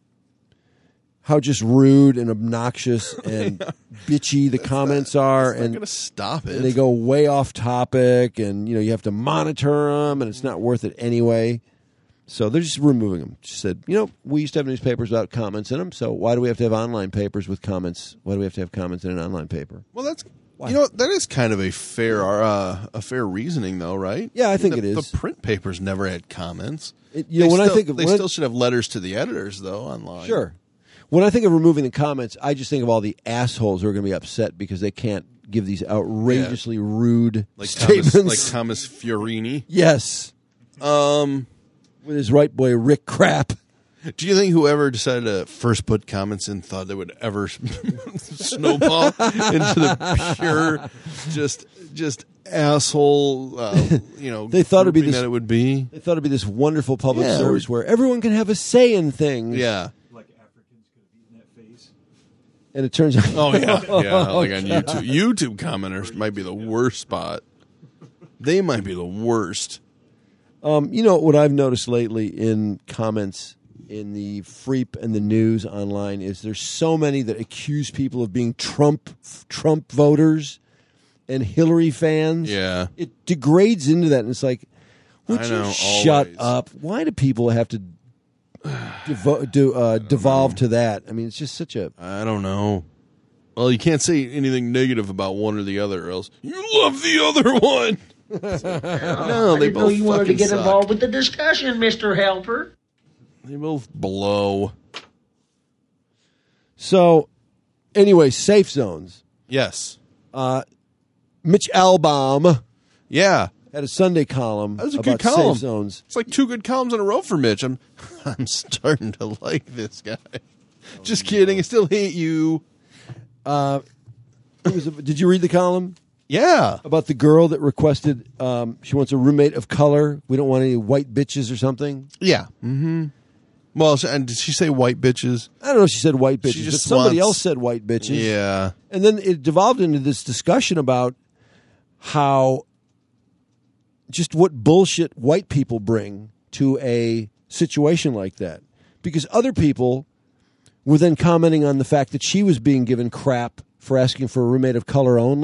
how just rude and obnoxious and bitchy the comments are, I'm and going to stop it. and they go way off topic, and you know you have to monitor them, and it's not worth it anyway. So they're just removing them. She said, you know, we used to have newspapers without comments in them, so why do we have to have online papers with comments? Why do we have to have comments in an online paper? Well, that's you know that is kind of a fair uh, a fair reasoning, though, right? Yeah, I think the, it is. The print papers never had comments. It- you know, They when I still- think of- they when I- still should have letters to the editors, though, online. Sure. When I think of removing the comments, I just think of all the assholes who are going to be upset because they can't give these outrageously rude like statements. Thomas, like Thomas Fiorini. Yes. Um, With his right boy, Rick Crap. do you think whoever decided to first put comments in thought they would ever snowball into the pure, just just asshole? Uh, you know, They thought it'd be grouping this- that it would be. They thought it'd be this wonderful public Yeah, service we- where everyone can have a say in things. Yeah. Like Africans could have eaten that face. And it turns out. Oh yeah, yeah. Like on YouTube, YouTube commenters might be the worst spot. They might be the worst. Um, you know what I've noticed lately in comments in the Freep and the news online is there's so many that accuse people of being Trump Trump voters and Hillary fans. Yeah. It degrades into that, and it's like, would I you know, shut always. up? Why do people have to devo- do, uh, devolve to that? I mean, it's just such a. I don't know. Well, you can't say anything negative about one or the other, or else you love the other one. No, I they didn't know both you wanted to fucking get suck. involved with the discussion, Mister Helper. They both blow. So, anyway, safe zones. Yes. Mitch Albom Yeah. had a Sunday column That was a about good column. safe zones. It's like two good columns in a row for Mitch. I'm, I'm starting to like this guy. Just kidding. I still hate you. It was a, did you read the column Yeah. about the girl that requested um, she wants a roommate of color? We don't want any white bitches or something. Yeah. Mm-hmm. Well, sh- and did she say white bitches? I don't know if she said white bitches, She but just somebody wants- else said white bitches. Yeah. And then it devolved into this discussion about how just what bullshit white people bring to a situation like that. Because other people were then commenting on the fact that she was being given crap for asking for a roommate of color only.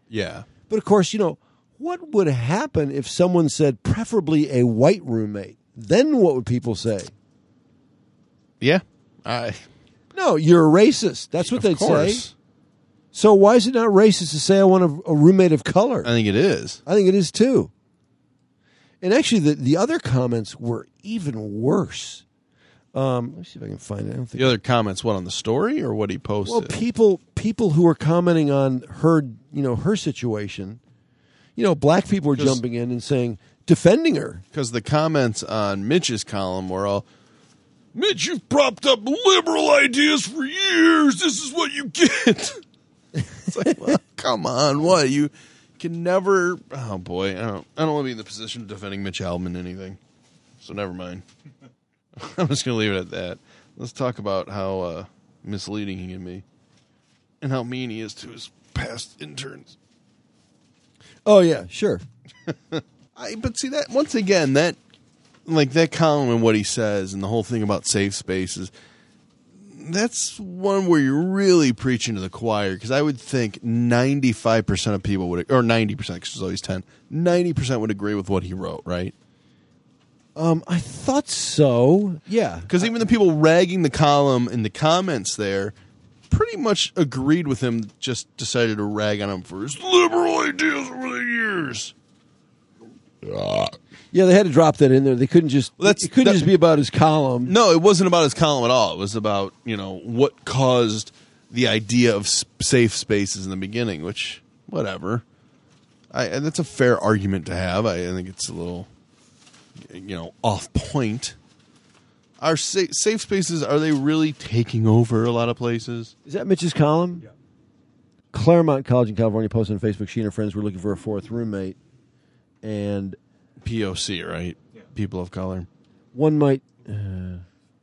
Yeah. But of course, you know, what would happen if someone said preferably a white roommate? Then what would people say? Yeah. I. No, you're a racist. That's what Of they'd course. say. So why is it not racist to say I want a, a roommate of color? I think it is. I think it is too. And actually, the, the other comments were even worse. Um, let me see if I can find it. I don't think The other comments, what, on the story or what he posted? Well, people people who were commenting on her, you know, her situation, you know, black people were 'Cause- jumping in and saying, defending her. Because the comments on Mitch's column were all, Mitch, you've propped up liberal ideas for years. This is what you get. It's like, well, come on, what? You can never. Oh boy, I don't. I don't want to be in the position of defending Mitch Albom in anything. So never mind. I'm just going to leave it at that. Let's talk about how uh, misleading he can be, and how mean he is to his past interns. Oh yeah, sure. I, but see that once again, that like that column and what he says, and the whole thing about safe spaces. That's one where you're really preaching to the choir, because I would think ninety-five percent of people would, or ninety percent, because it's always ten, ninety percent would agree with what he wrote, right? Um, I thought so. Yeah, Because even the people ragging the column in the comments there pretty much agreed with him, just decided to rag on him for his liberal ideas over the years. yeah, they had to drop that in there. They couldn't just. Well, that's- it couldn't that- just be about his column. No, it wasn't about his column at all. It was about, you know, what caused the idea of s- safe spaces in the beginning, which, whatever. I, and that's a fair argument to have. I, I think it's a little, you know, off point. Are sa- safe spaces, are they really taking over a lot of places? Is that Mitch's column? Yeah. Claremont College in California posted on Facebook she and her friends were looking for a fourth roommate, and P O C, right? Yeah. People of color. one might. Uh,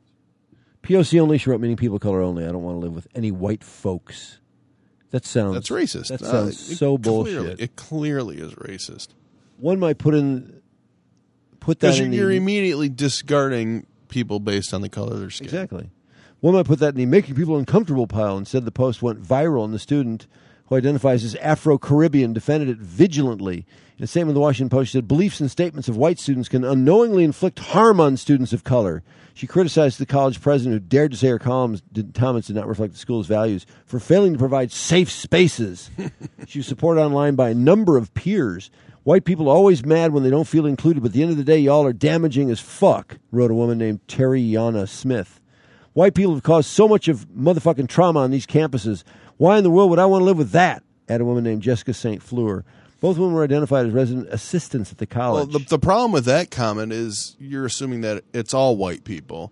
P O C only, she wrote, meaning people of color only. I don't want to live with any white folks. That sounds. That's racist. That Uh, sounds it so clearly- bullshit. It clearly is racist. One might put in. Put that Because in you're, you're the, immediately discarding people based on the color of their skin. Exactly. One might put that in the making people uncomfortable pile. Instead, the post went viral, and the student, who identifies as Afro-Caribbean, defended it vigilantly. In a statement, the Washington Post said, beliefs and statements of white students can unknowingly inflict harm on students of color. She criticized the college president, who dared to say her columns did, comments did not reflect the school's values, for failing to provide safe spaces. She was supported online by a number of peers. White people are always mad when they don't feel included, but at the end of the day, y'all are damaging as fuck, wrote a woman named Terriana Smith. White people have caused so much of motherfucking trauma on these campuses. Why in the world would I want to live with that? Added a woman named Jessica Saint Fleur. Both women were identified as resident assistants at the Well, college. the, the problem with that comment is you're assuming that it's all white people,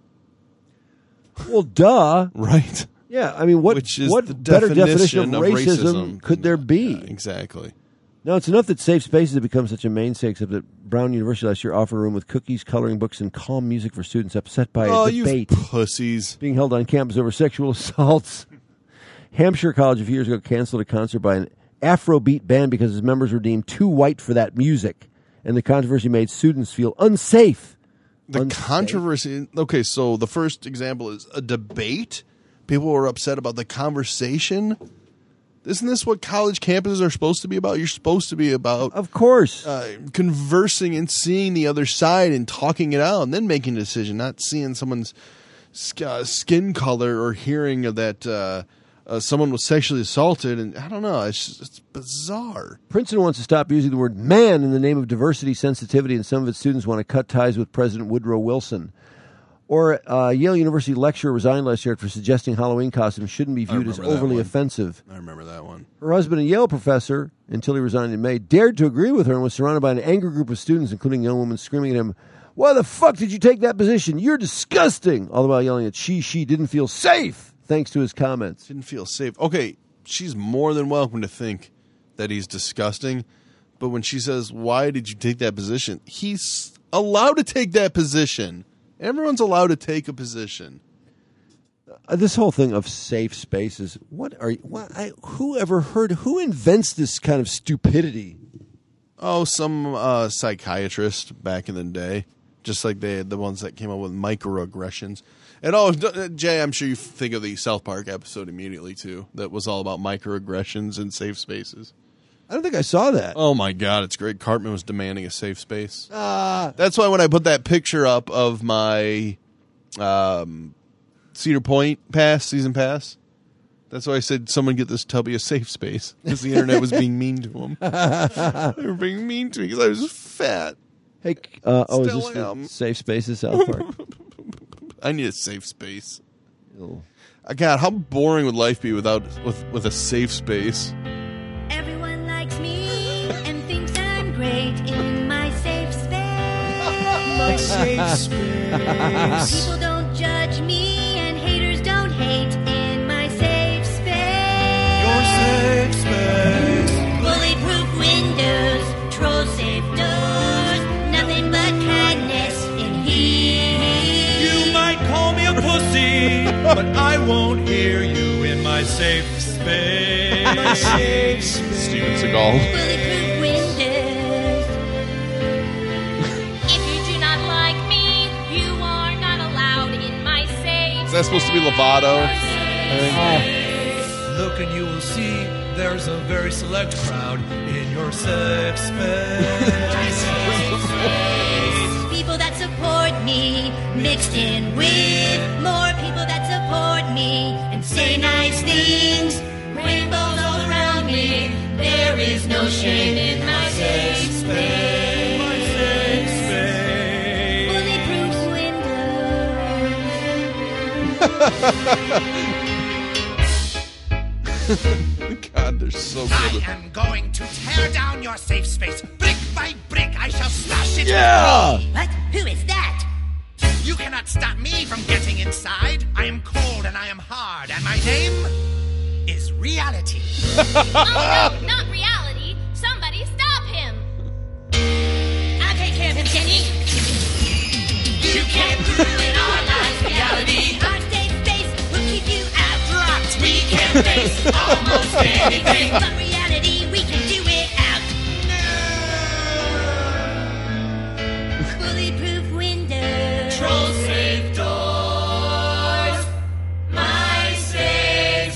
well, duh. right? Yeah, I mean, what Which is what the better definition of, definition racism, could there be? Yeah, exactly. Now, it's enough that safe spaces have become such a mainstay, except that Brown University last year offered a room with cookies, coloring books, and calm music for students upset by Oh, a you debate pussies. being held on campus over sexual assaults. Hampshire College a few years ago canceled a concert by an Afrobeat band because its members were deemed too white for that music, and the controversy made students feel unsafe. The Unsafe. controversy. Okay, so the first example is a debate. People were upset about the conversation. Isn't this what college campuses are supposed to be about? You're supposed to be about Of course. uh, conversing and seeing the other side and talking it out and then making a decision, not seeing someone's sk- uh, skin color or hearing that uh, uh, someone was sexually assaulted. And I don't know. It's, just, it's bizarre. Princeton wants to stop using the word man in the name of diversity, sensitivity, and some of its students want to cut ties with President Woodrow Wilson. Or uh, Yale University lecturer resigned last year for suggesting Halloween costumes shouldn't be viewed as remember that overly one. offensive. I remember that one. Her husband, a Yale professor, until he resigned in May, dared to agree with her and was surrounded by an angry group of students, including a young woman screaming at him, "Why the fuck did you take that position? You're disgusting!" All the while yelling that she, she didn't feel safe, thanks to his comments. Didn't feel safe. Okay, she's more than welcome to think that he's disgusting. But when she says, "Why did you take that position?" He's allowed to take that position. Everyone's allowed to take a position. Uh, this whole thing of safe spaces, what are you, what, I, who ever heard, who invents this kind of stupidity? Oh, some uh, psychiatrist back in the day, just like they the ones that came up with microaggressions. And oh, d- Jay, I'm sure you think of the South Park episode immediately too. That was all about microaggressions and safe spaces. I don't think I saw that. Oh my God, it's great. Cartman was demanding a safe space. Ah. That's why when I put that picture up of my um, Cedar Point pass, season pass, that's why I said someone get this Tubby a safe space because the internet was being mean to him. They were being mean to me because I was fat. Hey, uh, oh, is Still this the am. safe space at South Park? I need a safe space. Ew. Uh, God, how boring would life be without with with a safe space? Everyone likes me and thinks I'm great in my safe space. My safe space. People don't judge me and haters don't hate in my safe space. Your safe space. Bulletproof windows, troll safe doors, nothing but kindness in here. You might call me a pussy, but I won't hear you in my safe space. My safe space. Steven Seagal. Bulletproof windows. If you do not like me, you are not allowed in my safe. Is that supposed to be Lovato? Look and you will see there's a very select crowd in your safe space. People that support me, mixed in with more people that support me and say nice things. Rainbows all around me. There is no shame in my safe space. My safe space. Bulletproof windows. God, they're so I good. am going to tear down your safe space. Brick by brick, I shall smash it. Yeah. What? Who is that? You cannot stop me from getting inside. I am cold and I am hard, and my name is Reality. Oh no, not Reality. Somebody stop him. I'll take care of him, Jenny. You can't ruin our lives, Reality. Our safe space will keep you out. Dropped, we can face almost anything. But Reality, we can do it out. Bulletproof windows. Troll safe doors. My safe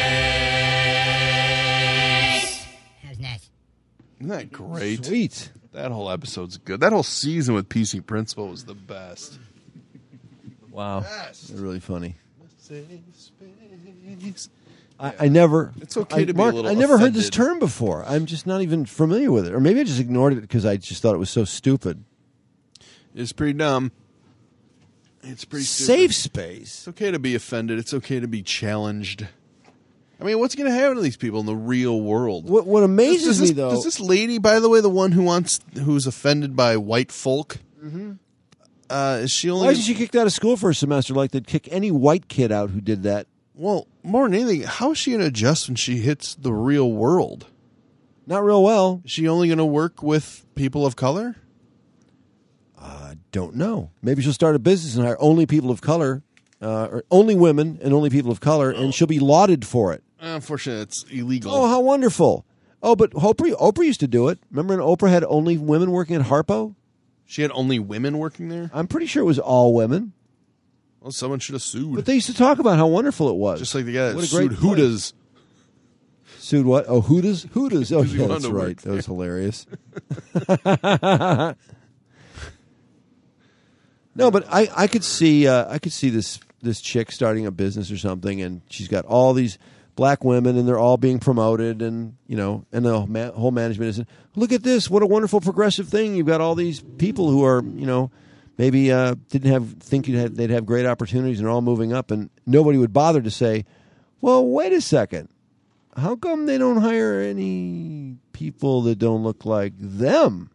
space. How's nice? Isn't that great? Sweet. That whole episode's good. That whole season with P C Principal was the best. Wow. Yes. They're really funny. Safe space. I, I never. It's okay I, to be Mark, a little I never heard this offended. term before. I'm just not even familiar with it, or maybe I just ignored it because I just thought it was so stupid. It's pretty dumb. It's pretty stupid. Safe space. It's okay to be offended. It's okay to be challenged. I mean, what's going to happen to these people in the real world? What What amazes Does this, me though. Is this lady, by the way, the one who wants, who's offended by white folk? Mm-hmm. Uh, is she only? Why isn't she kicked out of school for a semester like they'd kick any white kid out who did that? Well, more than anything, how is she going to adjust when she hits the real world? Not real well. Is she only going to work with people of color? I don't know. Maybe she'll start a business and hire only people of color, uh, or only women and only people of color, and she'll be lauded for it. Unfortunately, it's illegal. Oh, how wonderful! Oh, but Oprah, Oprah used to do it. Remember when Oprah had only women working at Harpo? She had only women working there? I'm pretty sure it was all women. Well, someone should have sued. But they used to talk about how wonderful it was. Just like the guy that What a sued great place. Hudas. Sued what? Oh, Hoodas? Hoodas. Oh, Because he yeah, wanted that's to right. work That was hilarious. No, but I, I could see uh, I could see this this chick starting a business or something, and she's got all these black women, and they're all being promoted, and you know, and the ma- whole management is, look at this, what a wonderful progressive thing. You've got all these people who are, you know, maybe uh, didn't have think you'd have, they'd have great opportunities, and they're all moving up, and nobody would bother to say, well, wait a second, how come they don't hire any people that don't look like them?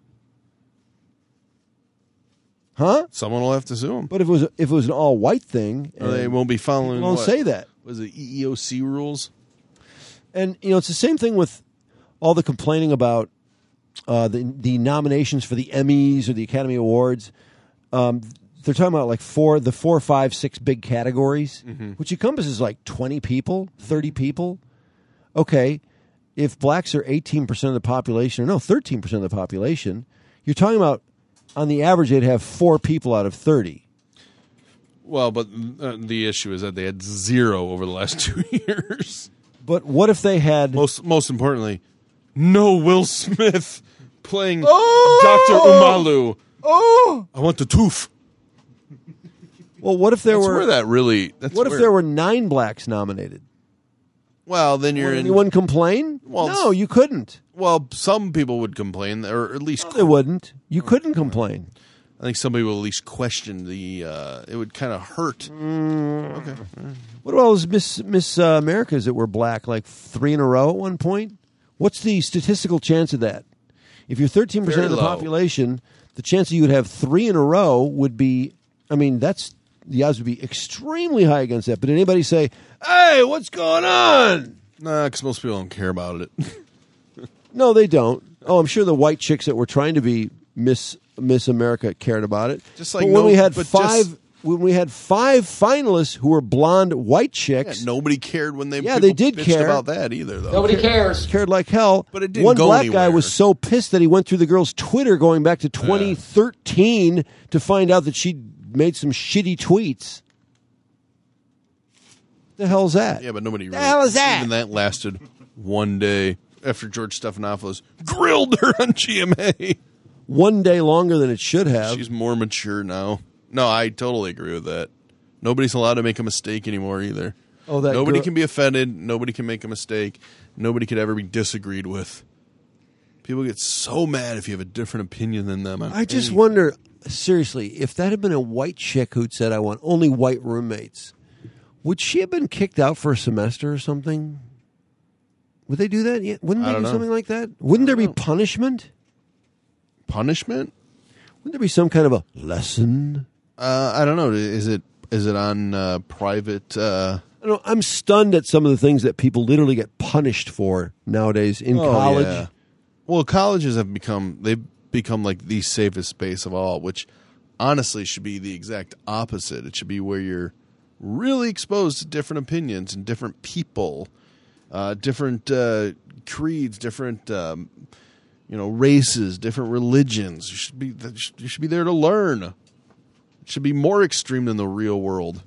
Huh? Someone will have to sue them. But if it was if it was an all white thing, Or they won't be following. Won't what? say that. Was it E E O C rules? And you know, it's the same thing with all the complaining about uh, the the nominations for the Emmys or the Academy Awards. Um, they're talking about like four, the four, five, six big categories, Mm-hmm. which encompasses like twenty people, thirty people. Okay, if blacks are eighteen percent of the population, or no, thirteen percent of the population, you're talking about. On the average, they'd have four people out of thirty. Well, but uh, the issue is that they had zero over the last two years. But what if they had... Most most importantly, No Will Smith playing Oh! Doctor Umalu. Oh, I want the tooth. well, what if there That's were where that really. That's what if where- there were nine blacks nominated? Well, then you're Would in. anyone complain? Well, no, you couldn't. Well, some people would complain, or at least No, they wouldn't. You couldn't complain. I think somebody will at least question the. Uh, it would kind of hurt. Okay. What about those Miss Miss uh, Americas that were black, like three in a row at one point? What's the statistical chance of that? If you're thirteen percent of Very the low. population, the chance that you would have three in a row would be, I mean, that's the odds would be extremely high against that. But did anybody say, hey, what's going on? Nah, because most people don't care about it. No, they don't. Oh, I'm sure the white chicks that were trying to be Miss Miss America cared about it. Just like but when no- we had but five, just- when we had five finalists who were blonde white Yeah, chicks, nobody cared when they. Yeah, people they did bitched care. about that either, though. Nobody cares. cared like hell. But it didn't One go black guy anywhere. was so pissed that he went through the girl's Twitter going back to twenty thirteen to find out that she made some shitty tweets. The hell's that? Yeah, but nobody. The really, hell is that? Even that lasted one day after George Stephanopoulos grilled her on G M A. One day longer than it should have. She's more mature now. No, I totally agree with that. Nobody's allowed to make a mistake anymore either. Oh, that nobody girl- can be offended. Nobody can make a mistake. Nobody could ever be disagreed with. People get so mad if you have a different opinion than them. on I just anything. wonder, seriously, if that had been a white chick who'd said, I want only white roommates, would she have been kicked out for a semester or something? Would they do that? Yeah. Wouldn't I they do don't know. something like that? Wouldn't there be punishment? punishment. Wouldn't there be some kind of a lesson? Uh, I don't know. Is it is it on uh, private? Uh, I don't know, I'm stunned at some of the things that people literally get punished for nowadays in Oh, college. yeah. Well, colleges have become they've become like the safest space of all, which honestly should be the exact opposite. It should be where you're really exposed to different opinions and different people, uh, different uh, creeds, different um, you know races, different religions. You should be you should be there to learn. It should be more extreme than the real world.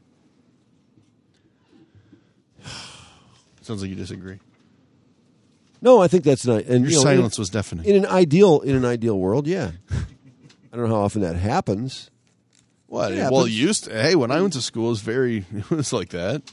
Sounds like you disagree. No, I think that's not. And Your you know, silence in, was deafening. In an ideal, in an ideal world, yeah. I don't know how often that happens. What? It Well, happens. it used to, hey, when I went to school, it was very, it was like that.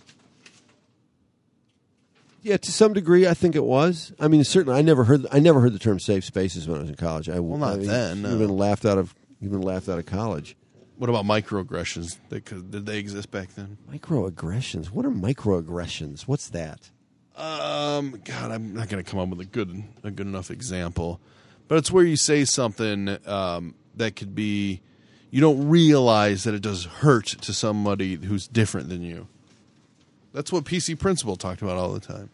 Yeah, to some degree, I think it was. I mean, certainly, I never heard. I never heard the term "safe spaces" when I was in college. I, Well, not I mean, then, no. You've been laughed out of. You've been laughed out of college. What about microaggressions? They, could- did they exist back then? Microaggressions. What are microaggressions? What's that? Um, God, I'm not going to come up with a good, a good enough example, but it's where you say something um, that could be, you don't realize that it does hurt to somebody who's different than you. That's what P C Principal talked about all the time.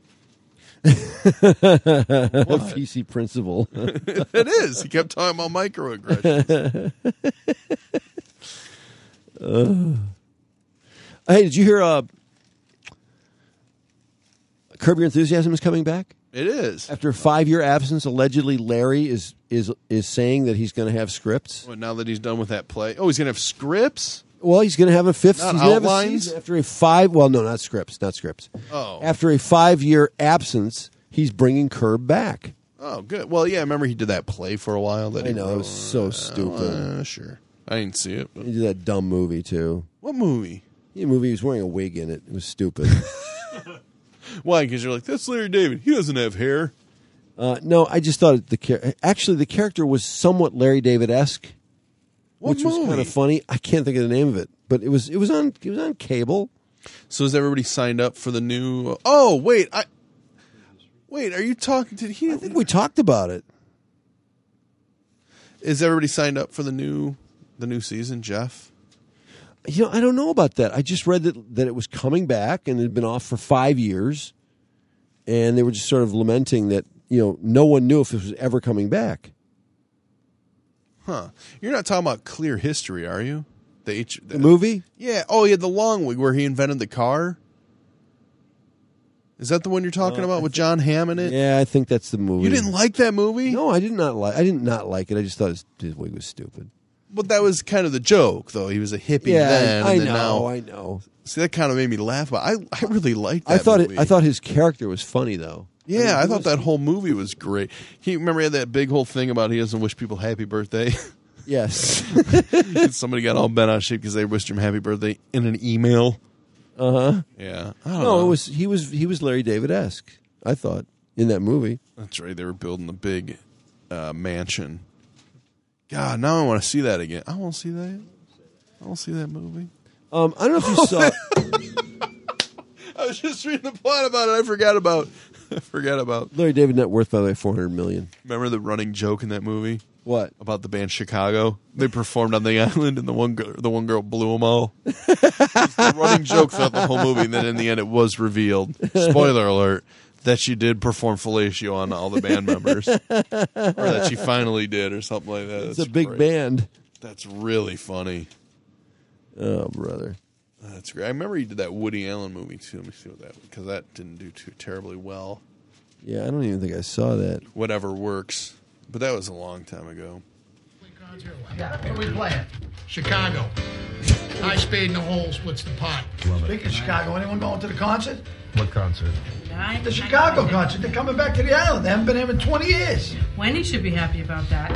P C principal. It is. He kept talking about microaggressions. uh, hey, did you hear? Uh, Curb Your Enthusiasm is coming back. It is. After a five-year absence, allegedly Larry is is is saying that he's going to have scripts. Well, now that he's done with that play, oh, he's going to have scripts. Well, he's going to have a fifth. Not he's gonna have a outlines? season after a five. Well, no, not scripts, not scripts. Oh. After a five-year absence, he's bringing Curb back. Oh, good. Well, yeah, I remember he did that play for a while. That I he know, it wrote. was so stupid. Uh, sure, I didn't see it. But. He did that dumb movie too. What movie? The movie he was wearing a wig in it. It was stupid. Why? Because you're like, that's Larry David. He doesn't have hair. Uh, no, I just thought the char- actually the character was somewhat Larry David esque, What which was movie? kind of funny. I can't think of the name of it, but it was it was on it was on cable. So is everybody signed up for the new? Oh, wait, I wait. Are you talking? Did he? I think we talked about it. Is everybody signed up for the new the new season, Jeff? You know, I don't know about that. I just read that that it was coming back and it had been off for five years, and they were just sort of lamenting that you know no one knew if it was ever coming back. Huh? You're not talking about Clear History, are you? The, H- The movie? Yeah. Oh, he had the long wig where he invented the car. Is that the one you're talking Uh, about with John Hamm in it? Yeah, I think that's the movie. You didn't like that movie? No, I did not like. I did not like it. I just thought his, his wig was stupid. But that was kind of the joke, though. He was a hippie Yeah, then. I and then know. Now, I know. See, that kind of made me laugh. But I, I really liked that I thought movie. it, I thought his character was funny though. Yeah, I thought that whole movie was great. He remember he had that big whole thing about he doesn't wish people happy birthday. Yes. Somebody got all bent out of shape because they wished him happy birthday in an email. Uh huh. Yeah. I don't No, know. it was he was he was Larry David-esque. I thought in that movie. That's right. They were building the big uh, mansion. God, now I want to see that again. I want to see that. I want to see that movie. Um, I don't know if you saw. I was just reading the plot about it. I forgot about. I forgot about Larry David net worth by the way four hundred million. Remember the running joke in that movie? What about the band Chicago? They performed on the island, and the one girl, the one girl blew them all. It's the running joke throughout the whole movie, and then in the end, it was revealed. Spoiler alert. That she did perform fellatio on all the band members, or that she finally did, or something like that. It's That's a big great. band. That's really funny. Oh, brother, that's great. I remember he did that Woody Allen movie too. Let me see what that because that didn't do too terribly well. Yeah, I don't even think I saw that. Whatever works, but that was a long time ago. What are we playing? Chicago. High spade in the hole splits the pot. Speaking of Chicago, anyone going to the concert? What concert? The Chicago concert. They're coming back to the island. They haven't been here in twenty years. Wendy should be happy about that.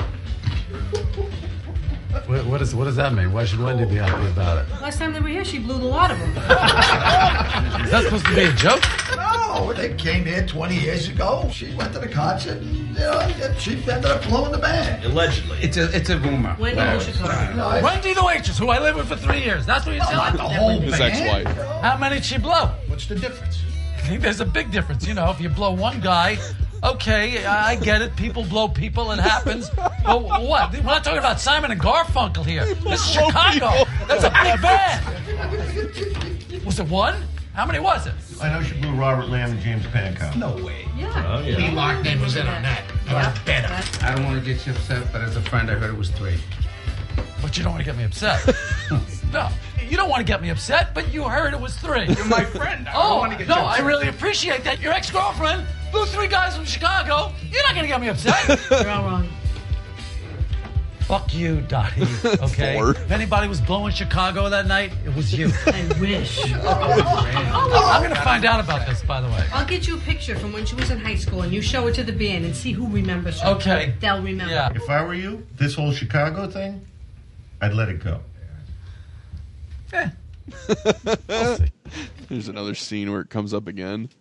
What, what, is, what does that mean? Why should Wendy be happy about it? Last time they were here, she blew the lot of them. Is that supposed to be a joke? No, they came here twenty years ago. She went to the concert and you know, she ended up blowing the band. Allegedly. It's a it's a rumor. Wendy Well, knows Chicago. No, I- Wendy the waitress, who I lived with for three years. That's what you're No, telling not me? the whole His band. ex-wife. How many did she blow? What's the difference? I think there's a big difference. You know, if you blow one guy, okay, I get it. People blow people. It happens. But what? We're not talking about Simon and Garfunkel here. This is Chicago. That's a big band. Was it one? How many was it? I know she blew Robert Lamb and James Pankow. No way. Yeah. Oh, yeah. Lee Loughnane was in on that. I was better. I don't want to get you upset, but as a friend, I heard it was three. But you don't want to get me upset. No, you don't want to get me upset, but you heard it was three. You're my friend. I Oh, don't want to get no, you I upset. really appreciate that. Your ex-girlfriend blew three guys from Chicago. You're not going to get me upset. You're all wrong. Fuck you, Dottie, okay? Four. If anybody was blowing Chicago that night, it was you. I wish. I'm going to find out about this, by the way. I'll get you a picture from when she was in high school, and you show it to the band and see who remembers her. Okay. They'll remember. Yeah. If I were you, this whole Chicago thing, I'd let it go. Eh. We'll see. There's another scene where it comes up again.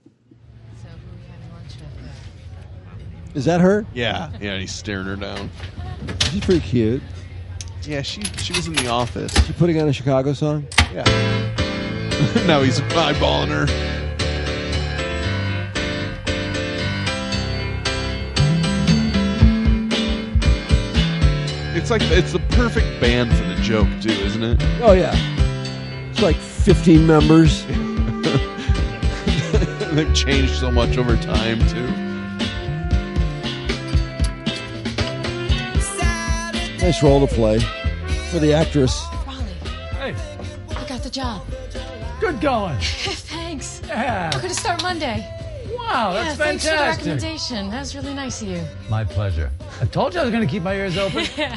Is that her? Yeah, yeah, and he's staring her down. She's pretty cute. Yeah, she she was in the office. She putting on a Chicago song. Yeah. Now he's eyeballing her. It's like it's the perfect band for the joke too, isn't it? Oh yeah. It's like fifteen members. They've changed so much over time too. Nice role to play for the actress. Raleigh, Hey, I got the job. good going. Thanks. Yeah. We're going to start Monday. Wow, yeah, that's thanks for the fantastic. recommendation. That was really nice of you. My pleasure. I told you I was going to keep my ears open. Yeah.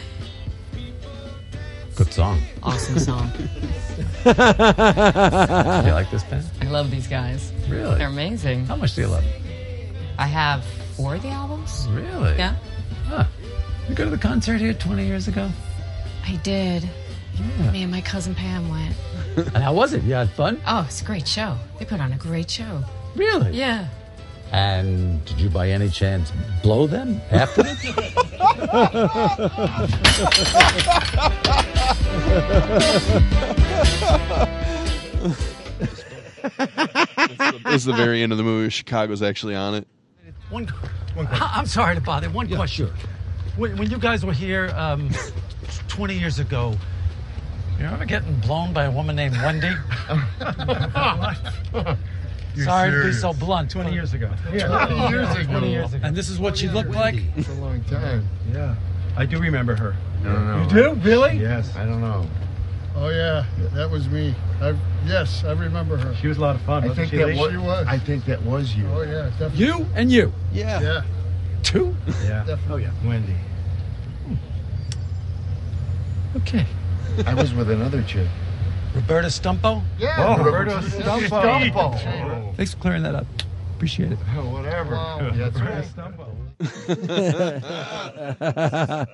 Good song. Awesome song. Do you like this band? I love these guys. Really? They're amazing. How much do you love them? I have four of the albums. Really? Yeah. Huh. You go to the concert here twenty years ago? I did. Yeah. Me and my cousin Pam went. And how was it? You had fun? Oh, it's a great show. They put on a great show. Really? Yeah. And did you by any chance blow them afterwards? This is the very end of the movie. Chicago's actually on it. One, one I- I'm sorry to bother. One question. When, when you guys were here um, twenty years ago, you remember getting blown by a woman named Wendy? Sorry to be so blunt. twenty years ago. Yeah, twenty years ago. twenty years ago. And this is what she looked like? It's a long time. Yeah. I do remember her. I don't know. You do? Really? Yes. I don't know. Oh yeah, that was me. I, yes, I remember her. She was a lot of fun. I wasn't think she, that Lee? was. She was. I think that was you. Oh yeah, definitely. You and you? Yeah. Yeah. Two? Yeah. Definitely. Oh yeah. Wendy. Okay. I was with another chick. Roberta Stumpo? Yeah. Oh, Roberto Roberto Stumpo. Stumpo. Thanks for clearing that up. Appreciate it. Oh, whatever. Wow, That's right.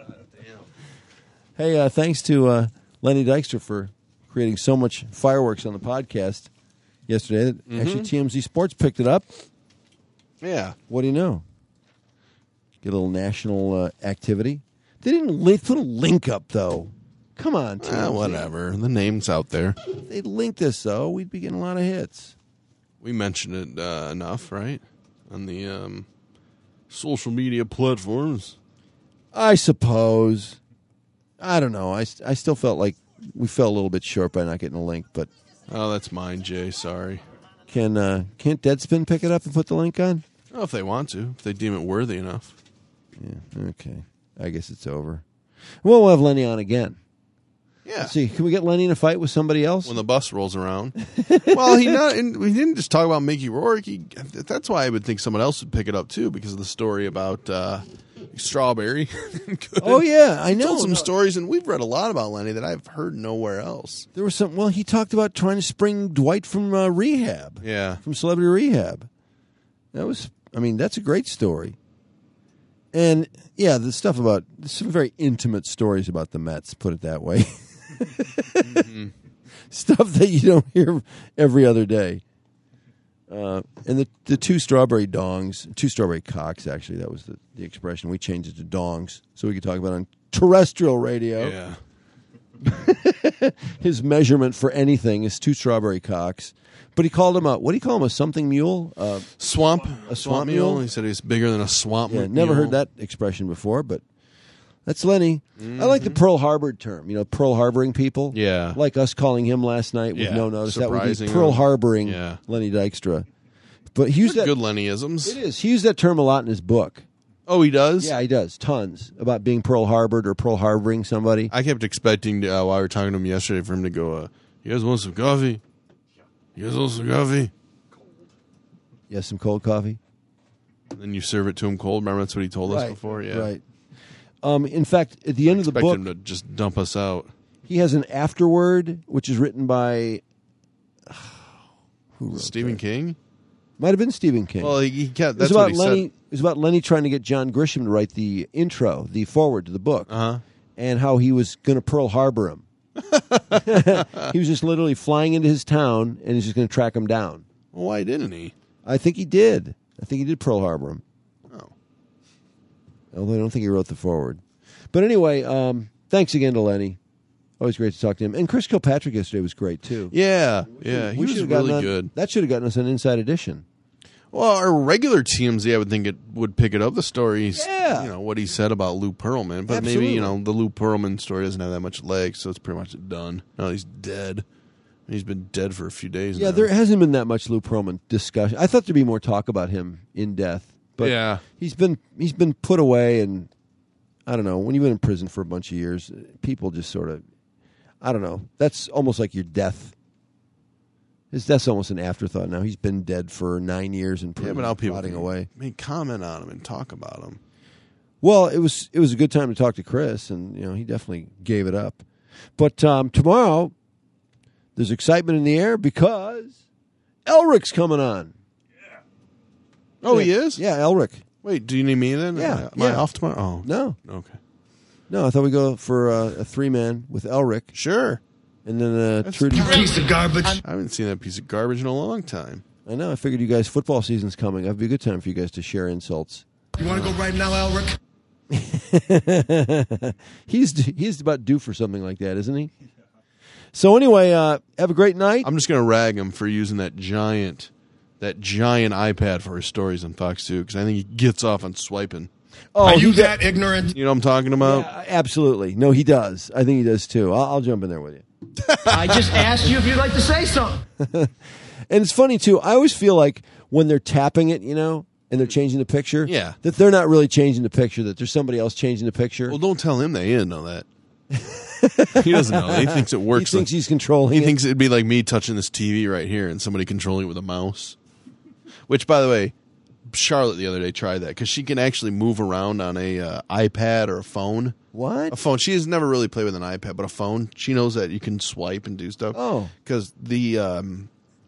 Hey, uh, thanks to uh, Lenny Dykstra for creating so much fireworks on the podcast yesterday. Mm-hmm. Actually, T M Z Sports picked it up. Yeah. What do you know? Get a little national uh, activity. They didn't li- put a link up, though. Come on, T M Z. Ah, whatever. The name's out there. If they'd link this, though, we'd be getting a lot of hits. We mentioned it uh, enough, right? On the um, social media platforms. I suppose. I don't know. I, I still felt like we fell a little bit short by not getting a link, but Oh, that's mine, Jay. Sorry. can uh, can't Deadspin pick it up and put the link on? Oh, if they want to, if they deem it worthy enough. Yeah. Okay. I guess it's over. Well, we'll have Lenny on again. Yeah. Let's see, can we get Lenny in a fight with somebody else? When the bus rolls around. Well, he not. And we didn't just talk about Mickey Rourke. He, that's why I would think someone else would pick it up too, because of the story about uh, Strawberry. Oh yeah, I He know. told some No. stories, and we've read a lot about Lenny that I've heard nowhere else. There was some. Well, he talked about trying to spring Dwight from uh, rehab. Yeah. From Celebrity Rehab. That was. I mean, that's a great story. And yeah, the stuff about some very intimate stories about the Mets. Put it that way. Mm-hmm. Stuff that you don't hear every other day. Uh, and the the two strawberry dongs, two strawberry cocks. Actually, that was the, the expression. We changed it to dongs so we could talk about it on terrestrial radio. Yeah. His measurement for anything is two strawberry cocks. But he called him a, what do you call him, a something mule? Uh, swamp. A swamp mule? He said he's bigger than a swamp Yeah, mule. never heard that expression before, but that's Lenny. I like the Pearl Harbor term, you know, Pearl Harboring people. Yeah. Like us calling him last night with Yeah, no notice. That would surprising be Pearl him. Harboring Yeah. Lenny Dykstra. But he used that. Good Lennyisms. It is. He used that term a lot in his book. Oh, he does? Yeah, he does. Tons. About being Pearl Harbored or Pearl Harboring somebody. I kept expecting, to, uh, while we were talking to him yesterday, for him to go, uh, you guys want some coffee? You guys want some coffee? Yes, some cold coffee. And then you serve it to him cold. Remember that's what he told us Right, before? Yeah. Right. Um, in fact, at the end of the Expect book, him to just dump us out. he has an afterword, which is written by who wrote Stephen that? King? Might have been Stephen King. Well, he, he kept, it was that's what about he Lenny. said. It was about Lenny trying to get John Grisham to write the intro, the foreword to the book, Uh-huh. and how he was going to Pearl Harbor him. He was just literally flying into his town, and he's just going to track him down. Well, why didn't he? I think he did. I think he did Pearl Harbor him. Oh. Although I don't think he wrote the foreword. But anyway, um, thanks again to Lenny. Always great to talk to him. And Chris Kilpatrick yesterday was great, too. Yeah, yeah, he We was should have gotten really on- good. That should have gotten us an Inside Edition. Well, our regular T M Z, I would think it would pick it up. The stories, Yeah. you know, what he said about Lou Pearlman. But Absolutely. maybe, you know, the Lou Pearlman story doesn't have that much legs, so it's pretty much done. No, he's dead. He's been dead for a few days Yeah, now. there hasn't been that much Lou Pearlman discussion. I thought there'd be more talk about him in death. But Yeah. he's been he's been put away, and I don't know, when you've been in prison for a bunch of years, people just sort of, I don't know, that's almost like your death. His death's almost an afterthought now. He's been dead for nine years in Yeah, prison, but now people rotting can away. make comment on him and talk about him. Well, it was it was a good time to talk to Chris, and you know he definitely gave it up. But um, tomorrow, there's excitement in the air because Elric's coming on. Oh, he is? Yeah, Elric. Wait, do you need me then? Yeah, Am I yeah. off tomorrow? Oh. No, Okay. no. I thought we'd go for uh, a three man with Elric. Sure. And then uh, That's Trudy. Piece of garbage. I haven't seen that piece of garbage in a long time. I know. I figured you guys, football season's coming. That'd be a good time for you guys to share insults. You want to go right now, Elric? he's he's about due for something like that, isn't he? So anyway, uh, have a great night. I'm just going to rag him for using that giant, that giant iPad for his stories on Fox two because I think he gets off on swiping. Oh, Are you he that ignorant? You know what I'm talking about? Yeah, absolutely. No, he does. I think he does too. I'll, I'll jump in there with you. I just asked you if you'd like to say something. And it's funny too. I always feel like when they're tapping it, you know, and they're changing the picture, Yeah. that they're not really changing the picture. That there's somebody else changing the picture. Well, don't tell him that. He didn't know that. He doesn't know. He thinks it works. He thinks like- he's controlling He it. thinks it'd be like me touching this T V right here and somebody controlling it with a mouse. Which, by the way, Charlotte the other day tried that because she can actually move around on a uh, iPad or a phone. What? A phone. She has never really played with an iPad, but a phone. She knows that you can swipe and do stuff. Oh. because the um,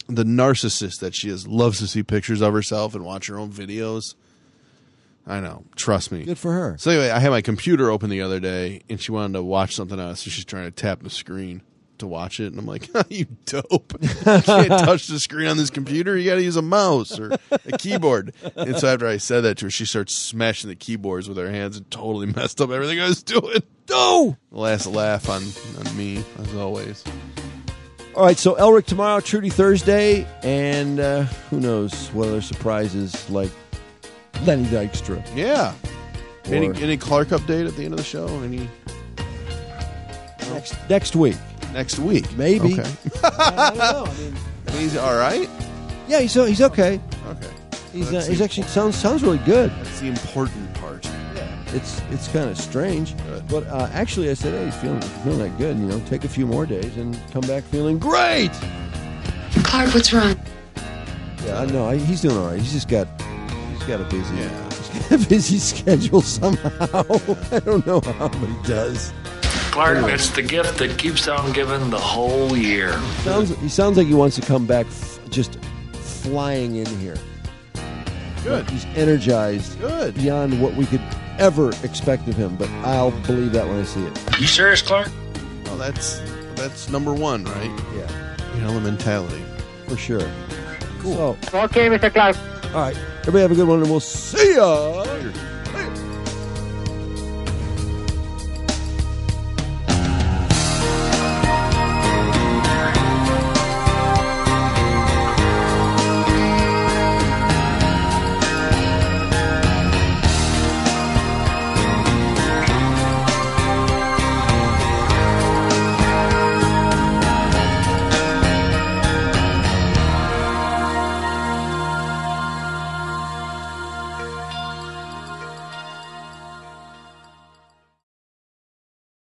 the narcissist that she is, loves to see pictures of herself and watch her own videos. I know. Trust me. Good for her. So anyway, I had my computer open the other day, and she wanted to watch something else, so she's trying to tap the screen to watch it, and I'm like, you dope. You can't touch the screen on this computer. You got to use a mouse or a keyboard. And so after I said that to her, she starts smashing the keyboards with her hands and totally messed up everything I was doing. No! Last laugh on, on me, as always. All right, so Elric tomorrow, Trudy Thursday, and uh, who knows what other surprises like Lenny Dykstra. Yeah. Or Any, any Clark update at the end of the show? Any next, next week. Next week? Maybe. Okay. I don't know. I mean, I mean, he's all right? Yeah, he's he's okay. Okay. He's uh, That's he's the- actually sounds sounds really good. That's the important part. Yeah, it's it's kind of strange, but uh, actually, I said, hey, he's feeling feeling that good. You know, take a few more days and come back feeling great. Clark, what's wrong? Yeah, I know. I, he's doing all right. He's just got he's got a busy yeah. he's got a busy schedule somehow. I don't know how, but he does. Clark, Anyway. it's the gift that keeps on giving the whole year. Sounds he sounds like he wants to come back f- just flying in here. Good. Like he's energized. Good. Beyond what we could ever expect of him, but I'll believe that when I see it. You serious, Clark? Well, that's that's number one, right? Yeah. You know, the mentality. For sure. Cool. So, Okay, Mister Clark. all right. Everybody have a good one, and we'll see ya. Later.